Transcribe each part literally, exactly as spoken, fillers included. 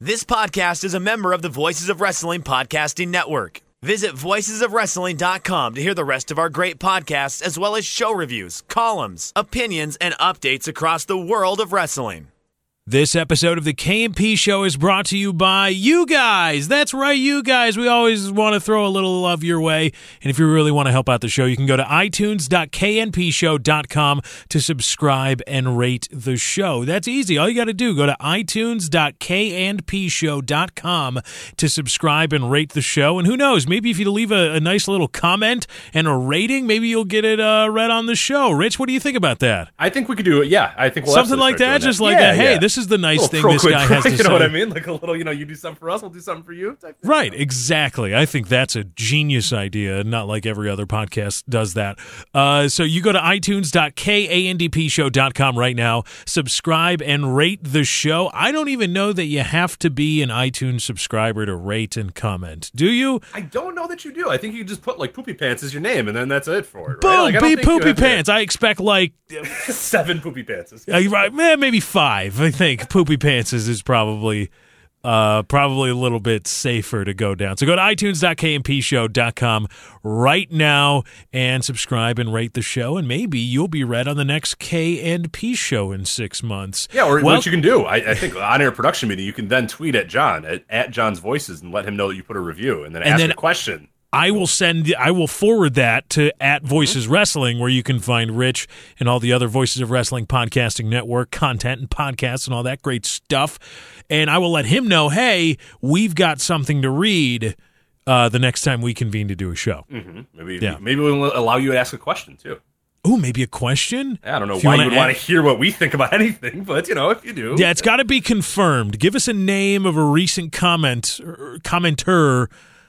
This podcast is a member of the Voices of Wrestling Podcasting Network. Visit voices of wrestling dot com to hear the rest of our great podcasts, as well as show reviews, columns, opinions, and updates across the world of wrestling. This episode of the K and P Show is brought to you by you guys. That's right, you guys. We always want to throw a little love your way. And if you really want to help out the show, you can go to i tunes dot k n p show dot com to subscribe and rate the show. That's easy. All you got to do, go to i tunes dot k n p show dot com to subscribe and rate the show. And who knows, maybe if you leave a, a nice little comment and a rating, maybe you'll get it uh, read on the show. Rich, what do you think about that? I think we could do it. Yeah, I think we'll something like that. Just that. like, yeah, a, hey, yeah. this This is the nice thing pro this quid guy pro, has to you say. know what I mean? Like a little, you know, you do something for us, we'll do something for you. Type thing. Right, exactly. I think that's a genius idea, not like every other podcast does that. Uh, so you go to i tunes dot k a n d p show dot com right now, subscribe and rate the show. I don't even know that you have to be an iTunes subscriber to rate and comment. Do you? I don't know that you do. I think you just put like Poopy Pants as your name, and then that's it for it. Right? Boom, like, I be don't think Poopy Pants. I expect like seven Poopy Pants. Uh, right, man, maybe five. I think Poopy Pants is, is probably uh, probably a little bit safer to go down. So go to i tunes dot k n p show dot com right now and subscribe and rate the show, and maybe you'll be read on the next K and P show in six months. Yeah, or well, what you can do, I, I think on air production meeting, you can then tweet at John at, at John's Voices and let him know that you put a review, and then and ask then, a question. I will send. I will forward that to at Voices Wrestling, where you can find Rich and all the other Voices of Wrestling podcasting network content and podcasts and all that great stuff. And I will let him know, hey, we've got something to read uh, the next time we convene to do a show. Mm-hmm. Maybe, yeah. maybe we'll allow you to ask a question too. Oh, maybe a question? I don't know if you why wanna you would add- want to hear what we think about anything, but you know, if you do, yeah, it's got to be confirmed. Give us a name of a recent comment or commenter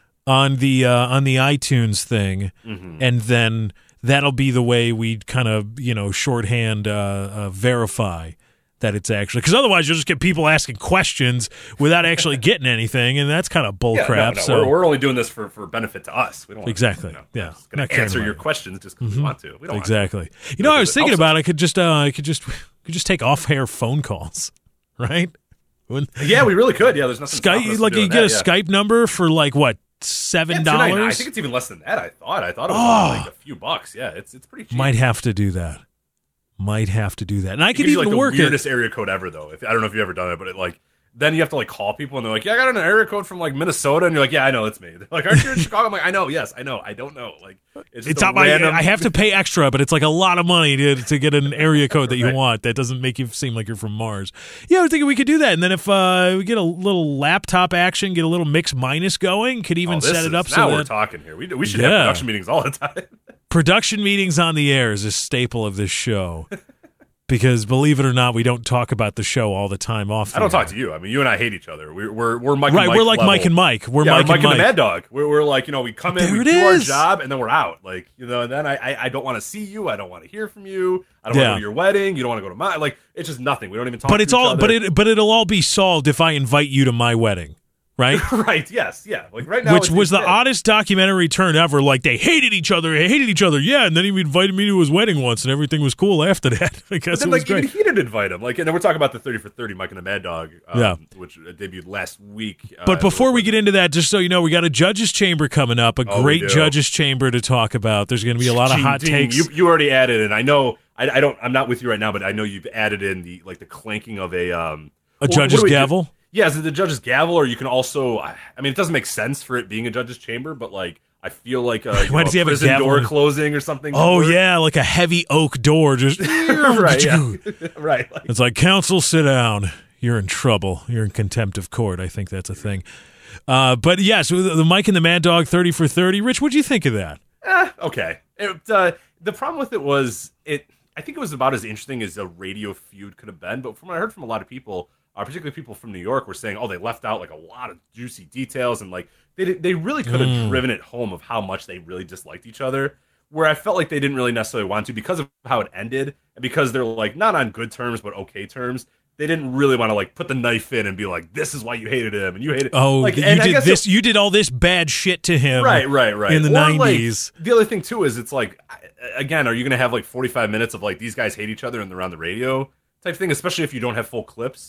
on the uh, on the iTunes thing, mm-hmm. and then that'll be the way we kind of, you know, shorthand uh, uh, verify that it's actually, because otherwise you'll just get people asking questions without actually getting anything, and that's kind of bullcrap. Yeah, no, no, so we're, we're only doing this for, for benefit to us. We don't exactly. Want to, you know, yeah, going to answer your questions just because mm-hmm. we want to. We don't exactly. Want to. You know, I was thinking about us. I could just uh, I could just could just take off-air phone calls, right? When, yeah, we really could. Yeah, there's nothing. Skype, like you get that, a yeah. Skype number for like what? Seven dollars. Yeah, I think it's even less than that. I thought. I thought it was oh, like a few bucks. Yeah, it's it's pretty cheap. Might have to do that. Might have to do that. And I it could gives even you, like, work the weirdest it. area code ever, though. If, I don't know if you've ever done it, but it like then you have to like call people and they're like, "Yeah, I got an area code from like Minnesota," and you're like, "Yeah, I know, it's me." They're like, "Aren't you in Chicago?" I'm like, "I know, yes, I know, I don't know." Like, it's, it's not my. random... I have to pay extra, but it's like a lot of money to to get an area code that you right. want. That doesn't make you seem like you're from Mars. Yeah, I was thinking we could do that, and then if uh, we get a little laptop action, get a little mix minus going, could even oh, set is, it up. Now so we're that, talking here. We we should yeah. have production meetings all the time. Production meetings on the air is a staple of this show. Because believe it or not, we don't talk about the show all the time. Off, I don't air. talk to you. I mean, you and I hate each other. We're we're we're Mike. Right, and Mike we're like level. Mike and Mike. We're yeah, Mike, we're Mike and and Mike. the Mad Dog. We're, we're like, you know, we come in, there we it do our is. job, and then we're out. Like, you know, and then I I, I don't want to see you. I don't want to hear from you. I don't yeah. want to go to your wedding. You don't want to go to my. Like, it's just nothing. We don't even talk. But to it's each all. other. But it. But it'll all be solved if I invite you to my wedding. Right? right, yes, yeah. Like right now, Which was the yeah. oddest documentary turn ever. Like, they hated each other, they hated each other, yeah, and then he invited me to his wedding once, and everything was cool after that. I guess then, it was like, great. even he didn't invite him. Like, and then we're talking about the thirty for thirty, Mike and the Mad Dog, um, yeah. which debuted last week. But uh, before we get into that, just so you know, we got a Judges Chamber coming up, a oh, great Judges Chamber to talk about. There's going to be a lot of hot ding, takes. You, you already added in. I know, I, I don't, I'm not with you right now, but I know you've added in the, like, the clanking of a, um, a judge's gavel? Do? Yeah, is it the judge's gavel, or you can also, I mean, it doesn't make sense for it being a judge's chamber, but, like, I feel like a, you Why know, does he a have a prison gavel? door closing or something. Oh, yeah, like a heavy oak door. Just right, yeah. right. Like, it's like, counsel, sit down. You're in trouble. You're in contempt of court. I think that's a thing. Uh, but, yeah, so the, the Mike and the Mad Dog thirty for thirty. Rich, what'd you think of that? Eh, okay. It, uh, the problem with it was, it. I think it was about as interesting as a radio feud could have been, but from what I heard from a lot of people, Uh, particularly people from New York, were saying, "Oh, they left out like a lot of juicy details, and like they they really could have mm. driven it home of how much they really disliked each other." Where I felt like they didn't really necessarily want to, because of how it ended, and because they're like not on good terms but okay terms. They didn't really want to like put the knife in and be like, "This is why you hated him," and you hated. Oh, like, you and did this. It, you did all this bad shit to him. Right, right, right. In the nineties. Like, the other thing too is it's like, again, are you going to have like forty-five minutes of like these guys hate each other and they're on the radio type thing, especially if you don't have full clips?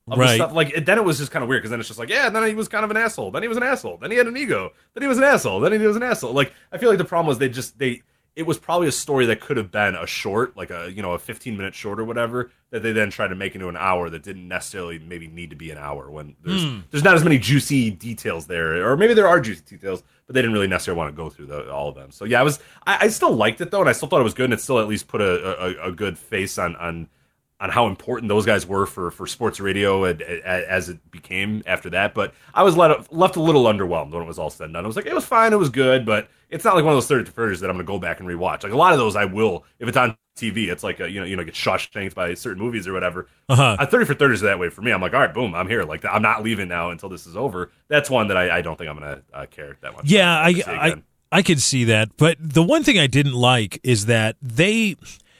of right. the stuff. Like, it, then it was just kind of weird because then it's just like, yeah, then he was kind of an asshole. Then he was an asshole. Then he had an ego. Then he was an asshole. Then he was an asshole. Like, I feel like the problem was they just they. It was probably a story that could have been a short, like a you know a fifteen minute short or whatever, that they then tried to make into an hour that didn't necessarily maybe need to be an hour when there's mm. there's not as many juicy details there, or maybe there are juicy details, but they didn't really necessarily want to go through the, all of them. So yeah, I was I, I still liked it though, and I still thought it was good, and it still at least put a, a, a good face on on. on how important those guys were for, for sports radio and, and, as it became after that. But I was let, left a little underwhelmed when it was all said and done. I was like, it was fine, it was good, but it's not like one of those thirty for thirties that I'm going to go back and rewatch. Like a lot of those I will, if it's on T V, it's like, a, you know, you know, get Shawshanked by certain movies or whatever. Uh-huh. Uh, thirty for thirties are that way for me. I'm like, all right, boom, I'm here. Like I'm not leaving now until this is over. That's one that I, I don't think I'm going to uh, care that much. Yeah, I, I, I could see that. But the one thing I didn't like is that they...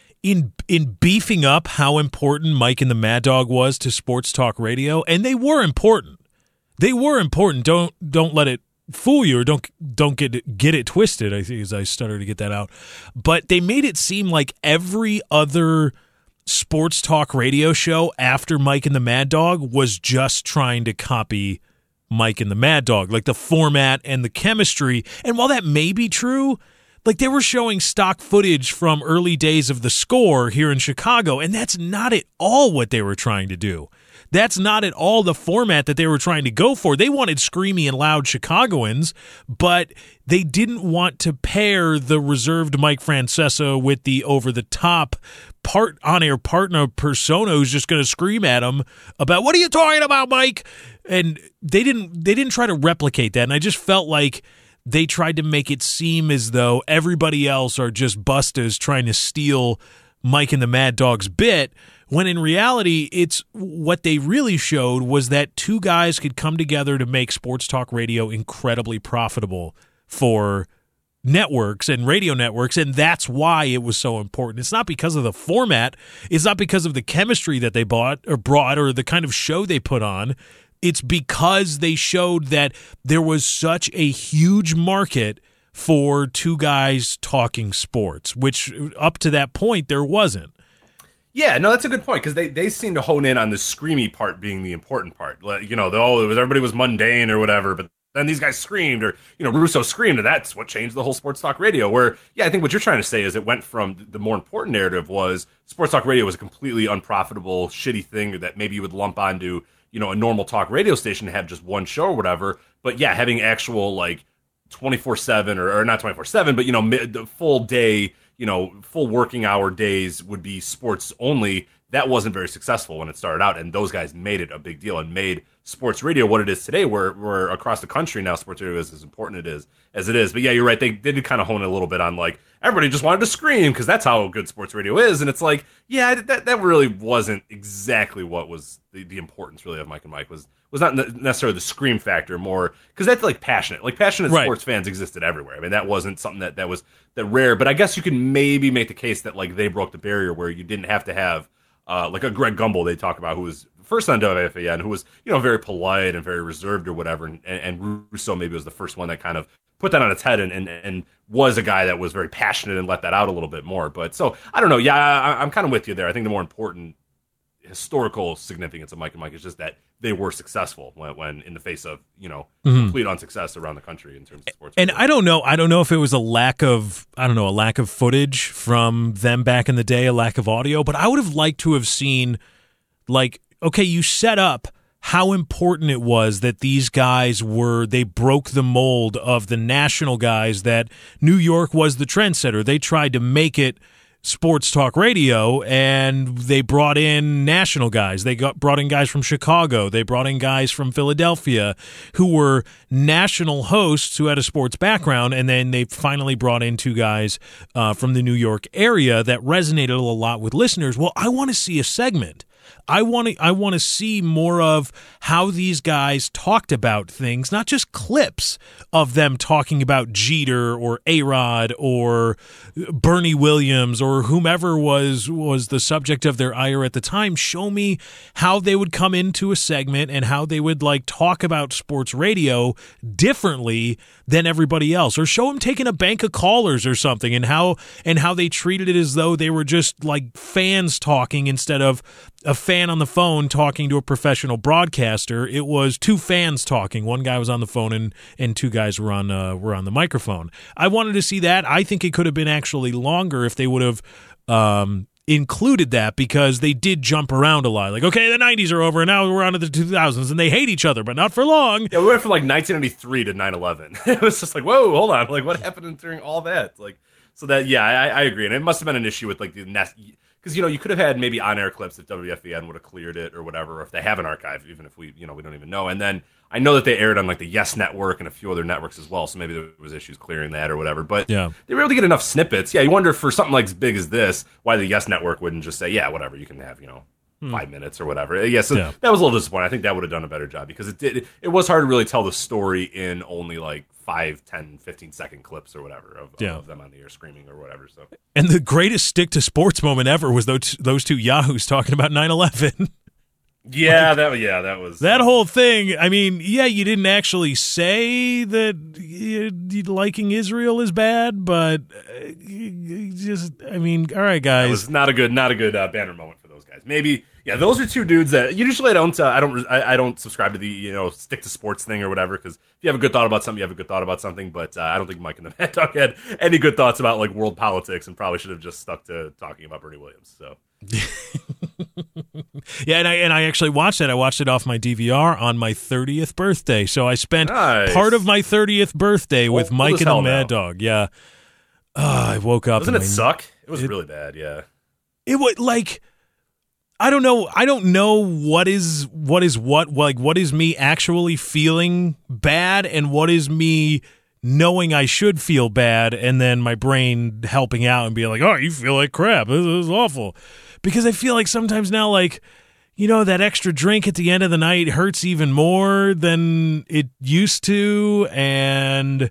In in beefing up how important Mike and the Mad Dog was to sports talk radio, and they were important. They were important. Don't don't let it fool you, or don't don't get it, get it twisted. I think as I stutter to get that out, but they made it seem like every other sports talk radio show after Mike and the Mad Dog was just trying to copy Mike and the Mad Dog, like the format and the chemistry. And while that may be true, like they were showing stock footage from early days of The Score here in Chicago, and that's not at all what they were trying to do. That's not at all the format that they were trying to go for. They wanted screamy and loud Chicagoans, but they didn't want to pair the reserved Mike Francesa with the over-the-top part on-air partner persona who's just going to scream at him about, what are you talking about, Mike? And they didn't they didn't try to replicate that, and I just felt like they tried to make it seem as though everybody else are just bustas trying to steal Mike and the Mad Dog's bit, when in reality, it's what they really showed was that two guys could come together to make sports talk radio incredibly profitable for networks and radio networks, and that's why it was so important. It's not because of the format. It's not because of the chemistry that they bought or brought or the kind of show they put on. It's because they showed that there was such a huge market for two guys talking sports, which up to that point there wasn't. Yeah, no, that's a good point, because they, they seem to hone in on the screamy part being the important part. Like, you know, the, oh, it was, everybody was mundane or whatever, but then these guys screamed, or, you know, Russo screamed, and that's what changed the whole sports talk radio. Where, yeah, I think what you're trying to say is it went from the more important narrative was sports talk radio was a completely unprofitable, shitty thing that maybe you would lump onto, you know, a normal talk radio station to have just one show or whatever. But yeah, having actual like twenty-four seven or, or not twenty-four seven, but, you know, mid, the full day, you know, full working hour days would be sports only. That wasn't very successful when it started out, and those guys made it a big deal and made sports radio what it is today, where, where across the country now sports radio is as important it is as it is. But yeah, you're right. They, they did kind of hone it a little bit on like everybody just wanted to scream because that's how good sports radio is. And it's like, yeah, that that really wasn't exactly what was the, the importance really of Mike and Mike was was not necessarily the scream factor, more because that's like passionate, like passionate right. sports fans existed everywhere. I mean, that wasn't something that, that was that rare, but I guess you can maybe make the case that like they broke the barrier where you didn't have to have uh, like a Greg Gumbel they talk about, who was first on W F A N, who was, you know, very polite and very reserved or whatever, and, and Russo maybe was the first one that kind of put that on its head and, and, and was a guy that was very passionate and let that out a little bit more. But so, I don't know, yeah, I, I'm kind of with you there. I think the more important historical significance of Mike and Mike is just that they were successful when, when in the face of, you know, mm-hmm. complete unsuccess around the country in terms of sports. And I don't know, I don't know if it was a lack of, I don't know, a lack of footage from them back in the day, a lack of audio, but I would have liked to have seen, like, okay, you set up how important it was that these guys were, they broke the mold of the national guys, that New York was the trendsetter. They tried to make it sports talk radio, and they brought in national guys. They got brought in guys from Chicago. They brought in guys from Philadelphia who were national hosts who had a sports background, and then they finally brought in two guys uh, from the New York area that resonated a lot with listeners. Well, I want to see a segment. I want to I want to see more of how these guys talked about things, not just clips of them talking about Jeter or A-Rod or Bernie Williams or whomever was was the subject of their ire at the time. Show me how they would come into a segment and how they would like talk about sports radio differently than everybody else, or show them taking a bank of callers or something, and how and how they treated it as though they were just like fans talking instead of a fan on the phone talking to a professional broadcaster. It was two fans talking. One guy was on the phone and, and two guys were on uh, were on the microphone. I wanted to see that. I think it could have been actually longer if they would have um, included that, because they did jump around a lot. Like, okay, the nineties are over and now we're on to the two thousands and they hate each other, but not for long. Yeah, we went from like nineteen ninety-three to nine eleven. It was just like, whoa, hold on. Like, what happened during all that? Like, so that, yeah, I, I agree. And it must have been an issue with like the nest. Because, you know, you could have had maybe on-air clips if W F A N would have cleared it or whatever, or if they have an archive, even if we, you know, we don't even know. And then I know that they aired on, like, the Yes Network and a few other networks as well, so maybe there was issues clearing that or whatever. But yeah. they were able to get enough snippets. Yeah, you wonder for something like as big as this, why the Yes Network wouldn't just say, yeah, whatever, you can have, you know, hmm. five minutes or whatever. Yeah, so yeah. that was a little disappointing. I think that would have done a better job, because it did. It was hard to really tell the story in only, like, five, ten, fifteen second clips or whatever of, yeah. of them on the air screaming or whatever. So, and the greatest stick to sports moment ever was those those two yahoos talking about nine eleven. Yeah, like, that yeah, that was that whole thing. I mean, yeah, you didn't actually say that you, you liking Israel is bad, but uh, you just, I mean, all right, guys, it was not a good, not a good uh, banner moment for those guys. Maybe. Yeah, those are two dudes that usually I don't. Uh, I don't. I, I don't subscribe to the you know stick to sports thing or whatever. Because if you have a good thought about something, you have a good thought about something. But uh, I don't think Mike and the Mad Dog had any good thoughts about like world politics, and probably should have just stuck to talking about Bernie Williams. So. Yeah, and I and I actually watched it. I watched it off my D V R on my thirtieth birthday. So I spent nice. part of my thirtieth birthday with well, Mike and the Mad now. Dog. Yeah, uh, I woke up. Doesn't it my, suck? It was it, really bad. Yeah, it was like. I don't know. I don't know what is what is what like what is me actually feeling bad and what is me knowing I should feel bad, and then my brain helping out and being like, "Oh, you feel like crap. This is awful." Because I feel like sometimes now, like, you know, that extra drink at the end of the night hurts even more than it used to, and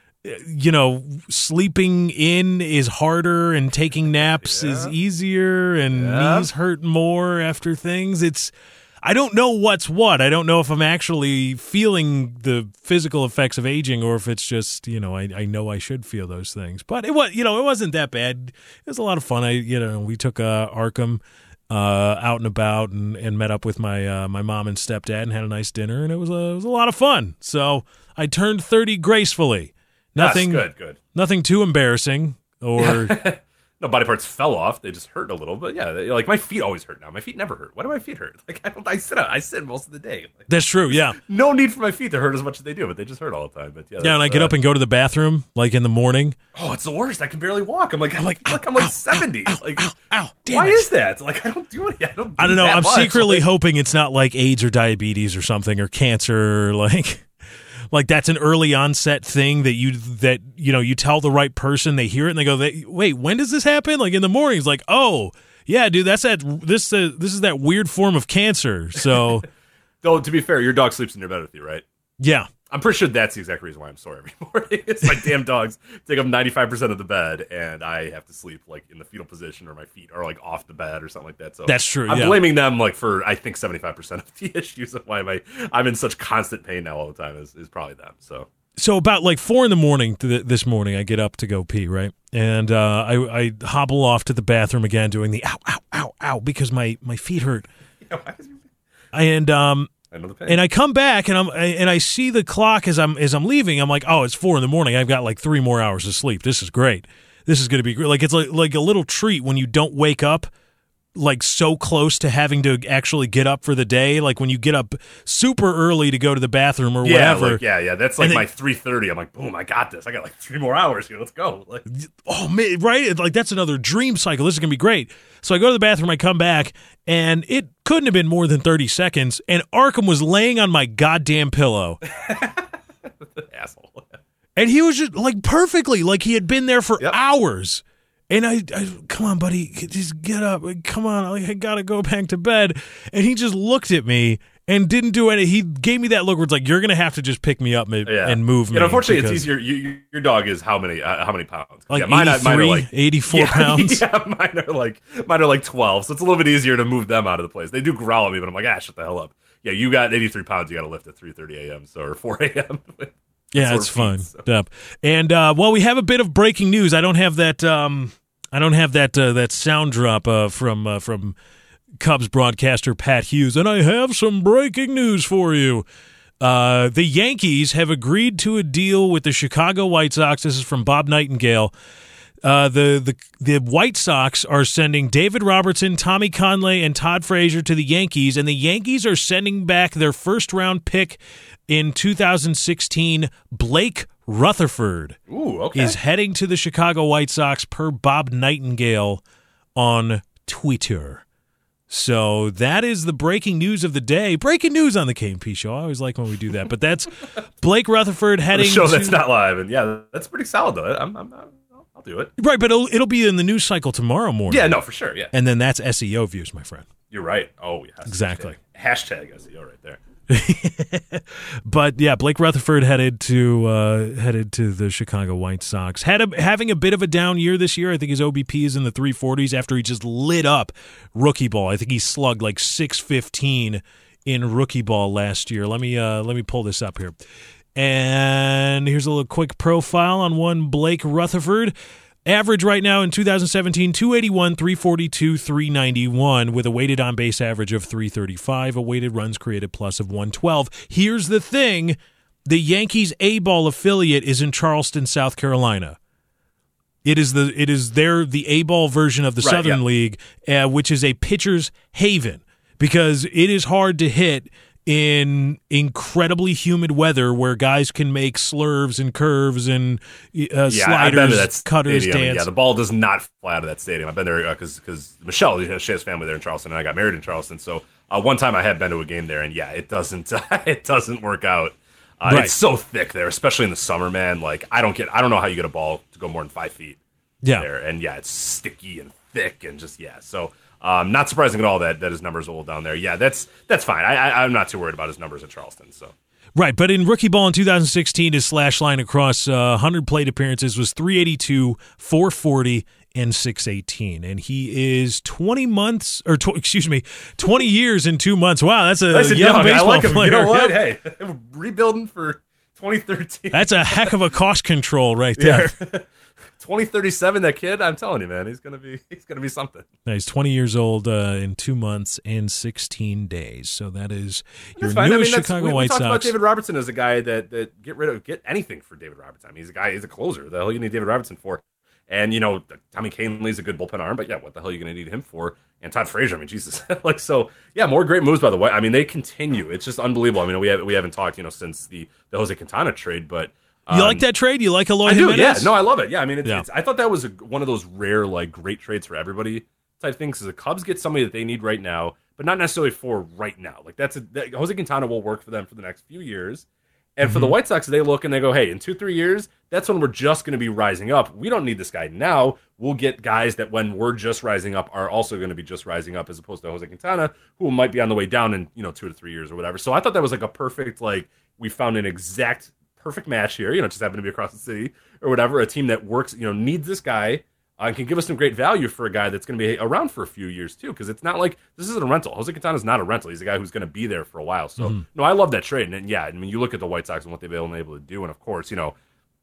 you know, sleeping in is harder and taking naps yeah. is easier, and yeah. knees hurt more after things. It's, I don't know what's what. I don't know if I'm actually feeling the physical effects of aging or if it's just, you know, I, I know I should feel those things. But it was, you know, it wasn't that bad. It was a lot of fun. I, you know, we took uh, Arkham uh, out and about and, and met up with my uh, my mom and stepdad and had a nice dinner, and it was a, it was a lot of fun. So I turned thirty gracefully. Nothing yes, good, good. Nothing too embarrassing or no body parts fell off. They just hurt a little, but yeah, they, like my feet always hurt now. My feet never hurt. Why do my feet hurt? Like I don't. I sit out. I sit most of the day. Like, that's true. Yeah. No need for my feet to hurt as much as they do, but they just hurt all the time. But yeah. Yeah, and I get uh, up and go to the bathroom like in the morning. Oh, it's the worst. I can barely walk. I'm like, I'm like, ow, like I'm like ow, seventy. Ow, like, ow, ow, damn why it. is that? Like, I don't do it. I don't. Do I don't know. that I'm much. secretly like, hoping it's not like AIDS or diabetes or something or cancer or like. Like that's an early onset thing that you that you know you tell the right person, they hear it and they go, they, wait, when does this happen? Like in the morning, it's like, oh yeah, dude, that's that this uh, this is that weird form of cancer. So, though to be fair, your dog sleeps in your bed with you, right? Yeah, I'm pretty sure that's the exact reason why I'm sore every morning. It's my damn dogs take up ninety-five percent of the bed, and I have to sleep like in the fetal position, or my feet are like off the bed or something like that. So that's true. I'm yeah. blaming them like for I think seventy-five percent of the issues of why my I'm in such constant pain now all the time is, is probably them. So so about like four in the morning th- this morning, I get up to go pee, right, and uh, I I hobble off to the bathroom again, doing the ow ow ow ow because my my feet hurt. Yeah, why is your... And um. I know the pain. And I come back and I'm and I see the clock as I'm as I'm leaving. I'm like, oh, it's four in the morning. I've got like three more hours of sleep. This is great. This is going to be great. Like it's like like a little treat when you don't wake up like so close to having to actually get up for the day. Like when you get up super early to go to the bathroom or yeah, whatever. Like, yeah, yeah. That's like then, my three thirty. I'm like, boom, I got this. I got like three more hours here. Let's go. Like, oh man, right? Like that's another dream cycle. This is gonna be great. So I go to the bathroom. I come back, and it couldn't have been more than thirty seconds. And Arkham was laying on my goddamn pillow. Asshole. And he was just like perfectly, like he had been there for yep. hours. And I, I, come on, buddy, just get up. Come on, I gotta go back to bed. And he just looked at me and didn't do any. He gave me that look where it's like, you're gonna have to just pick me up and, yeah. and move me. Yeah, unfortunately, because, it's easier. You, you, your dog is how many? Uh, how many pounds? Like yeah, mine, eighty-three, mine are like eighty-four yeah, pounds. Yeah, mine are like mine are like twelve. So it's a little bit easier to move them out of the place. They do growl at me, but I'm like, ah, shut the hell up. Yeah, you got eighty-three pounds. You got to lift at three thirty a.m. So or four a.m. Yeah, it's fun. So. Yep. And uh, well, we have a bit of breaking news. I don't have that. Um, I don't have that uh, that sound drop uh, from uh, from Cubs broadcaster Pat Hughes, and I have some breaking news for you. Uh, the Yankees have agreed to a deal with the Chicago White Sox. This is from Bob Nightingale. Uh, the, the the White Sox are sending David Robertson, Tommy Conley, and Todd Frazier to the Yankees, and the Yankees are sending back their first-round pick in two thousand sixteen, Blake Rutherford. Ooh, okay. Is heading to the Chicago White Sox per Bob Nightingale on Twitter. So that is the breaking news of the day. Breaking news on the K and P Show. I always like when we do that. But that's Blake Rutherford heading the show to... that's not live. And yeah, that's pretty solid, though. I'm, I'm, I'll do it. Right, but it'll, it'll be in the news cycle tomorrow morning. Yeah, no, for sure, yeah. And then that's S E O views, my friend. You're right. Oh, yes. Exactly. Hashtag, hashtag S E O right there. But yeah, Blake Rutherford headed to uh, headed to the Chicago White Sox. Had a, having a bit of a down year this year. I think his O B P is in the three forties after he just lit up rookie ball. I think he slugged like six fifteen in rookie ball last year. Let me uh, let me pull this up here. And here's a little quick profile on one Blake Rutherford. Average right now in two thousand seventeen, two eighty-one, three forty-two, three ninety-one, with a weighted on-base average of three thirty-five, a weighted runs created plus of one twelve. Here's the thing. The Yankees A-ball affiliate is in Charleston, South Carolina. It is the it is their the A-ball version of the Right, Southern yeah. League, uh, which is a pitcher's haven, because it is hard to hit in incredibly humid weather where guys can make slurves and curves and uh, Yeah, I've been to that sliders, cutters, stadium, and dance. Yeah, the ball does not fly out of that stadium. I've been there because because Michelle, you know, she has family there in Charleston, and I got married in Charleston. So uh, one time I had been to a game there, and yeah, it doesn't it doesn't work out. Uh, Right. It's so thick there, especially in the summer, man. Like I don't get, I don't know how you get a ball to go more than five feet Yeah. there, and yeah, it's sticky and thick and just yeah. So um, not surprising at all that, that his numbers are old down there. Yeah, that's that's fine. I, I I'm not too worried about his numbers at Charleston. So. Right, but in rookie ball in two thousand sixteen, his slash line across uh, one hundred plate appearances was three eighty-two, four forty, and six eighteen. And he is twenty months, or tw- excuse me, twenty years and two months. Wow, that's a Nice and young young. I baseball like him. player. You know what? Yep. Hey, rebuilding for twenty thirteen. That's a heck of a cost control right there. Yeah. twenty thirty-seven, that kid, I'm telling you, man, he's gonna be he's gonna be something. Now, he's twenty years old uh, in two months and sixteen days. So that is your That's fine. I newest mean, that's, Chicago we, we White talked about Sox. David Robertson as a guy that that get rid of get anything for David Robertson. I mean, he's a guy, he's a closer. The hell you need David Robertson for? And you know, Tommy Kahnle's a good bullpen arm, but yeah, what the hell are you going to need him for? And Todd Frazier, I mean, Jesus, like so, yeah, more great moves by the way. I mean, they continue. It's just unbelievable. I mean, we have we haven't talked, you know, since the the Jose Quintana trade, but. You Um, like that trade? You like Eloy I do, Jimenez? yeah. No, I love it. Yeah, I mean, it's, Yeah. it's, I thought that was a, one of those rare, like, great trades for everybody type things. Because the Cubs get somebody that they need right now, but not necessarily for right now. Like that's a that, Jose Quintana will work for them for the next few years. And Mm-hmm. for the White Sox, they look and they go, hey, in two, three years, that's when we're just going to be rising up. We don't need this guy now. We'll get guys that when we're just rising up are also going to be just rising up, as opposed to Jose Quintana, who might be on the way down in, you know, two to three years or whatever. So I thought that was like a perfect, like, we found an exact perfect match here. You know, it just happened to be across the city or whatever. A team that works, you know, needs this guy uh, and can give us some great value for a guy that's going to be around for a few years too. Because it's not like this isn't a rental. Jose Quintana is not a rental. He's a guy who's going to be there for a while. So Mm-hmm. no, I love that trade. And, and yeah, I mean, you look at the White Sox and what they've been able to do, and of course, you know,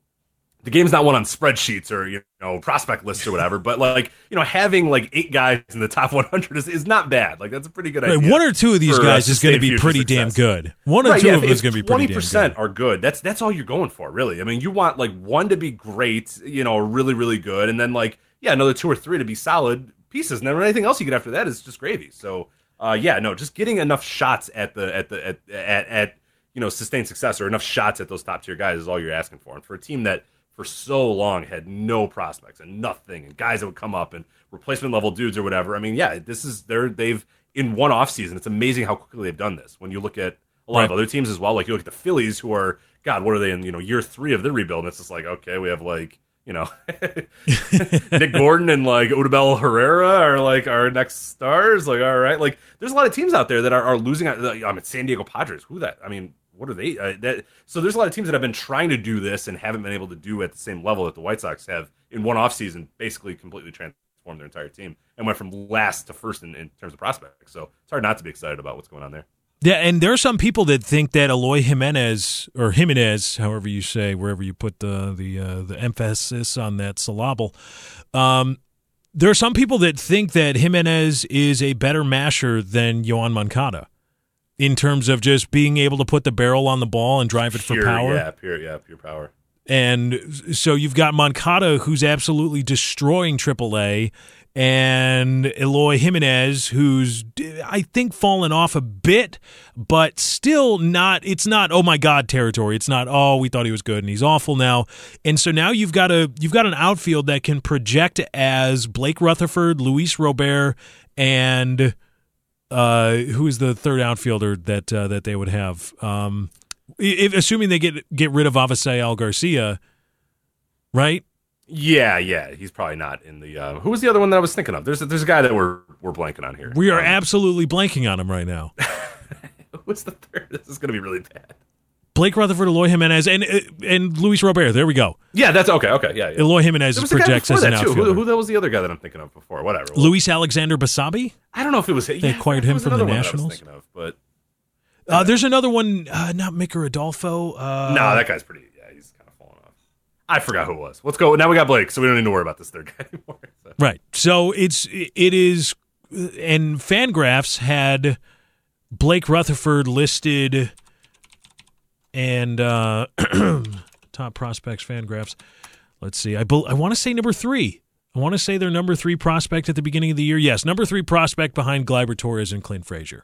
the game's not won on spreadsheets or, you know, prospect lists or whatever, but like, you know, having like eight guys in the top one hundred is, is not bad. Like that's a pretty good Right, idea. one or two of these for, guys uh, is going to be sustained pretty future damn success. good. One or Right, two yeah, of them if is going to be pretty twenty damn percent good. are good. That's that's all you're going for, really. I mean, you want like one to be great, you know, really, really good, and then like yeah, another two or three to be solid pieces, and then anything else you get after that is just gravy. So uh, yeah, no, just getting enough shots at the at the at at, at you know sustained success or enough shots at those top tier guys is all you're asking for. And for a team that for so long had no prospects and nothing, and guys that would come up and replacement level dudes or whatever. I mean, yeah, this is they're they've in one off season. It's amazing how quickly they've done this. When you look at a lot Right. of other teams as well, like you look at the Phillies, who are God, what are they in? You know, year three of their rebuild, and it's just like okay, we have like you know Nick Gordon and like Odubel Herrera are like our next stars. Like all right, like there's a lot of teams out there that are, are losing. I mean, San Diego Padres. Who that? I mean. What are they? Uh, that, so there's a lot of teams that have been trying to do this and haven't been able to do at the same level that the White Sox have in one offseason, basically completely transformed their entire team and went from last to first in, in terms of prospects. So it's hard not to be excited about what's going on there. Yeah, and there are some people that think that Eloy Jimenez, or Jimenez, however you say, wherever you put the the uh, the emphasis on that syllable, um, there are some people that think that Jimenez is a better masher than Yoan Moncada in terms of just being able to put the barrel on the ball and drive it pure, for power. Yeah, pure, yeah, pure power. And so you've got Moncada, who's absolutely destroying triple A, and Eloy Jimenez, who's, I think, fallen off a bit, but still not, it's not, oh my God territory. It's not, oh, we thought he was good and he's awful now. And so now you've got a, you've got an outfield that can project as Blake Rutherford, Luis Robert, and uh, who is the third outfielder that uh, that they would have? Um, if, assuming they get get rid of Avisail Garcia, right? Yeah, yeah, he's probably not in the. Uh, who was the other one that I was thinking of? There's a, there's a guy that we're we're blanking on here. We are um, absolutely blanking on him right now. What's the third? This is going to be really bad. Blake Rutherford, Eloy Jimenez, and and Luis Robert. There we go. Yeah, that's okay. Okay, yeah. yeah. Eloy Jimenez projects as an too. outfielder. Who, who that was the other guy that I'm thinking of before? Whatever. Luis Alexander Basabe. I don't know if it was. They yeah, acquired him from the one Nationals. I was thinking of, but uh, there's another one. Uh, not Micker Adolfo. Uh, no, that guy's pretty. Yeah, he's kind of falling off. I forgot who it was. Let's go. Now we got Blake, so we don't need to worry about this third guy anymore. So. Right. So it's it is, and Fangraphs had Blake Rutherford listed. And uh, top prospects, Fangraphs. Let's see. I be- I want to say number three. I want to say their number three prospect at the beginning of the year. Yes, number three prospect behind Gleyber Torres and Clint Frazier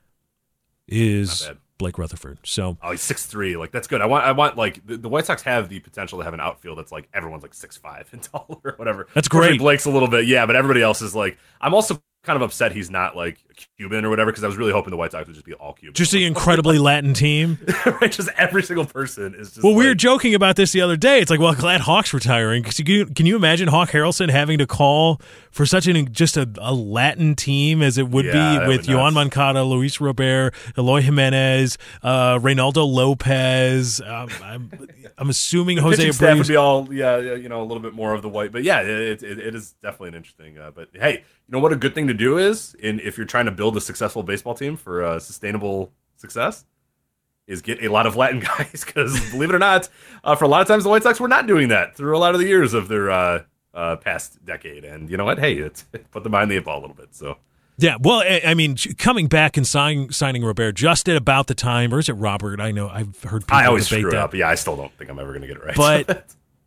is Blake Rutherford. So oh, he's six three. Like that's good. I want. I want like the, the White Sox have the potential to have an outfield that's like everyone's like six five and taller or whatever. That's great. Blake's a little bit, yeah, but everybody else is like. I'm also kind of upset he's not like a Cuban or whatever because I was really hoping the White Sox would just be all Cuban. Just the incredibly Latin team. Right, just every single person is just well, we like, were joking about this the other day. It's like, well, glad Hawk's retiring. Cause you, can you imagine Hawk Harrelson having to call for such an just a, a Latin team as it would yeah, be with Yoan Moncada, Luis Robert, Eloy Jimenez, uh, Reynaldo Lopez. Um, I'm, I'm assuming the Jose pitching staff Abreu would be all yeah, yeah, you know, a little bit more of the white, but yeah, it it, it is definitely an interesting. Uh, but hey, you know what a good thing to do is, in if you're trying to build a successful baseball team for uh, sustainable success, is get a lot of Latin guys because believe it or not, uh, for a lot of times the White Sox were not doing that through a lot of the years of their uh, uh, past decade, and you know what? Hey, it's put them behind the eight ball a little bit. So. Yeah, well, I mean, coming back and signing signing Robert just at about the time, or is it Robert? I know I've heard people I always debate screw it that. up. Yeah, I still don't think I'm ever going to get it right. But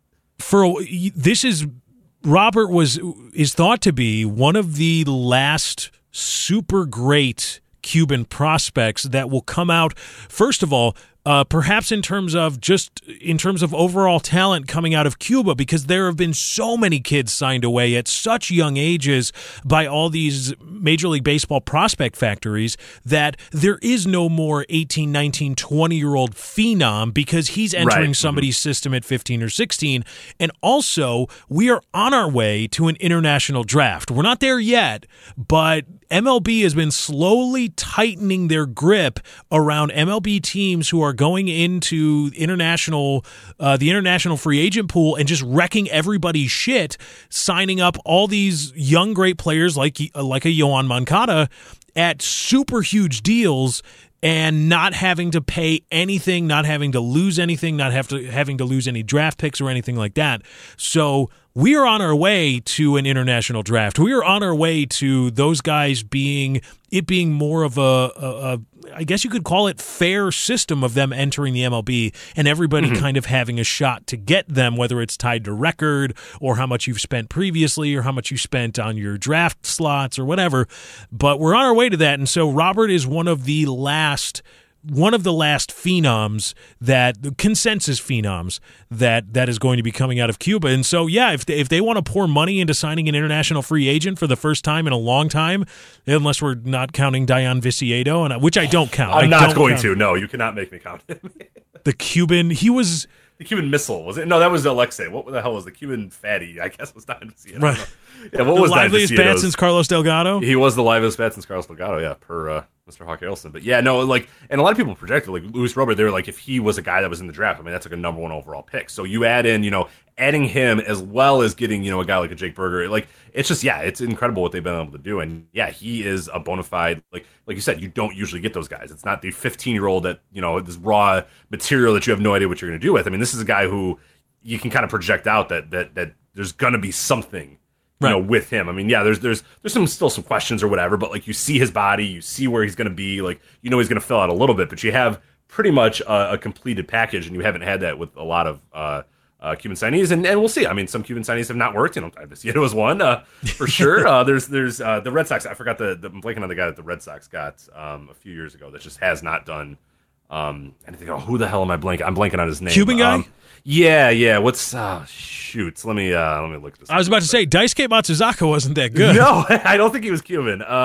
for this is Robert was is thought to be one of the last super great Cuban prospects that will come out. First of all, uh, perhaps in terms of just in terms of overall talent coming out of Cuba, because there have been so many kids signed away at such young ages by all these Major League Baseball prospect factories that there is no more eighteen, nineteen, twenty-year-old phenom because he's entering right. somebody's mm-hmm. system at fifteen or sixteen. And also, we are on our way to an international draft. We're not there yet, but M L B has been slowly tightening their grip around M L B teams who are going into international, uh, the international free agent pool and just wrecking everybody's shit, signing up all these young great players like like a Yoan Moncada at super huge deals and not having to pay anything, not having to lose anything, not have to having to lose any draft picks or anything like that. So we are on our way to an international draft. We are on our way to those guys being it being more of a, a, a I guess you could call it fair system of them entering the M L B and everybody mm-hmm. kind of having a shot to get them, whether it's tied to record or how much you've spent previously or how much you spent on your draft slots or whatever. But we're on our way to that. And so Robert is one of the last one of the last phenoms that consensus phenoms that that is going to be coming out of Cuba. And so, yeah, if they, if they want to pour money into signing an international free agent for the first time in a long time, unless we're not counting Dayan Viciedo, and which I don't count. I'm I not don't going count. to. No, you cannot make me count him. The Cuban, he was the Cuban Missile, was it? No, that was Alexei. What the hell was the Cuban Fatty? I guess was Dayan Viciedo. Right. Yeah, what the was liveliest bat since Carlos Delgado? He was the liveliest bat since Carlos Delgado, yeah, per uh, Mister Hawk Harrelson. But yeah, no, like, and a lot of people projected, like, Luis Robert, they were like, if he was a guy that was in the draft, I mean, that's like a number one overall pick. So you add in, you know, adding him as well as getting, you know, a guy like a Jake Berger, like, it's just, yeah, it's incredible what they've been able to do. And yeah, he is a bona fide, like, like you said, you don't usually get those guys. It's not the fifteen-year-old that, you know, this raw material that you have no idea what you're going to do with. I mean, this is a guy who you can kind of project out that that that there's going to be something you right. know, with him. I mean, yeah, there's there's there's some still some questions or whatever, but like you see his body, you see where he's going to be, like you know he's going to fill out a little bit, but you have pretty much a, a completed package, and you haven't had that with a lot of uh, uh, Cuban signees, and, and we'll see. I mean, some Cuban signees have not worked. You know, Vecchio was one uh, for sure. uh, there's there's uh, the Red Sox. I forgot the, the I'm blanking on the guy that the Red Sox got um, a few years ago that just has not done um, anything. Oh, who the hell am I blanking? I'm blanking on his name. Cuban guy. Um, yeah, yeah. What's oh, shoot? Let me uh, let me look this. I was about to say Daisuke Matsuzaka wasn't that good. No, I don't think he was Cuban. Uh,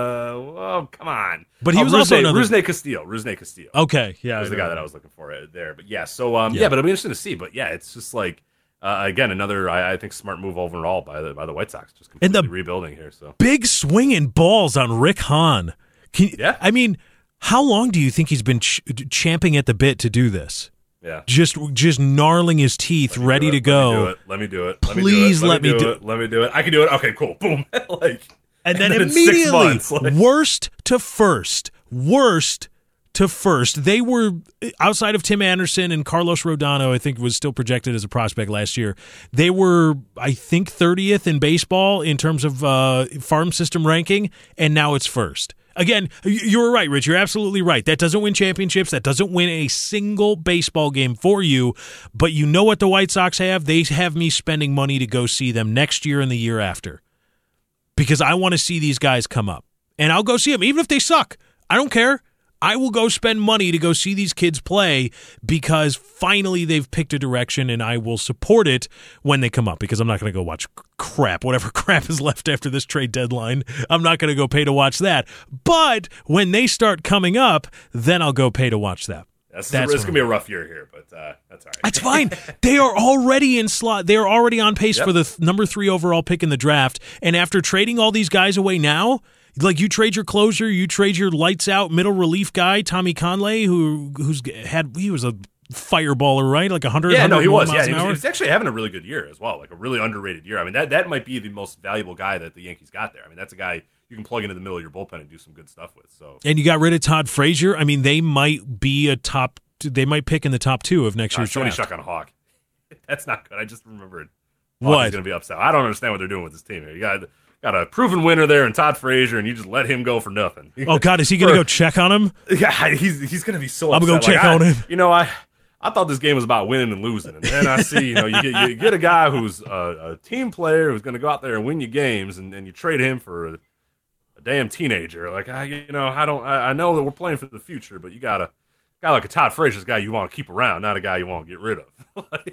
oh, come on. But he oh, was Rusney, also another. Rusney Castillo. Rusney Castillo. Okay, yeah, was the I know. guy that I was looking for there. But yeah, so um, yeah. Yeah. but it'll be interesting to see. But yeah, it's just like uh, again another I, I think smart move overall by the by the White Sox, just And completely the- rebuilding here. So Big swinging balls on Rick Hahn. Can, Yeah. I mean, how long do you think he's been ch- champing at the bit to do this? yeah, Just, just gnarling his teeth, Let me ready do to it. go. Let me do it. Let me do it. Please let me do, let me it. do- it. Let me do it. I can do it. Okay, cool. Boom. like And then in six immediately, months, like- worst to first, worst to first. They were outside of Tim Anderson and Carlos Rodano. I think was still projected as a prospect last year. They were, I think, thirtieth in baseball in terms of uh, farm system ranking, and now it's first. Again, you were right, Rich. You're absolutely right. That doesn't win championships. That doesn't win a single baseball game for you. But you know what the White Sox have? They have me spending money to go see them next year and the year after. Because I want to see these guys come up. And I'll go see them, even if they suck. I don't care. I will go spend money to go see these kids play because finally they've picked a direction, and I will support it when they come up because I'm not going to go watch crap, whatever crap is left after this trade deadline. I'm not going to go pay to watch that. But when they start coming up, then I'll go pay to watch that. That's, That's it's what gonna be a rough year here, but uh, that's all right. That's fine. They are already in slot. They are already on pace Yep. for the th- number three overall pick in the draft. And after trading all these guys away now, like you trade your closer, you trade your lights out middle relief guy, Tommy Conley, who who's had he was a fireballer, right? Like one hundred, Yeah, no, he was. miles Yeah, an he was, hour. he was actually having a really good year as well, like a really underrated year. I mean, that that might be the most valuable guy that the Yankees got there. I mean, that's a guy you can plug into the middle of your bullpen and do some good stuff with. So, And you got rid of Todd Frazier. I mean, they might be a top. They might pick in the top two of next uh, year's Tony draft. Shuck on Hawk. That's not good. I just remembered. What? He's going to be upset. I don't understand what they're doing with this team here. You got got a proven winner there in Todd Frazier, and you just let him go for nothing. Oh God, is he going to For- go check on him? Yeah, he's he's going to be so. I'm upset. gonna go check I- on him. You know, I I thought this game was about winning and losing, and then I see, you know, you get you get a guy who's a, a team player who's going to go out there and win you games, and, and you trade him for a, a damn teenager. Like, I, you know, I don't, I, I know that we're playing for the future, but you got a guy like a Todd Frazier's guy you want to keep around, not a guy you want to get rid of. like,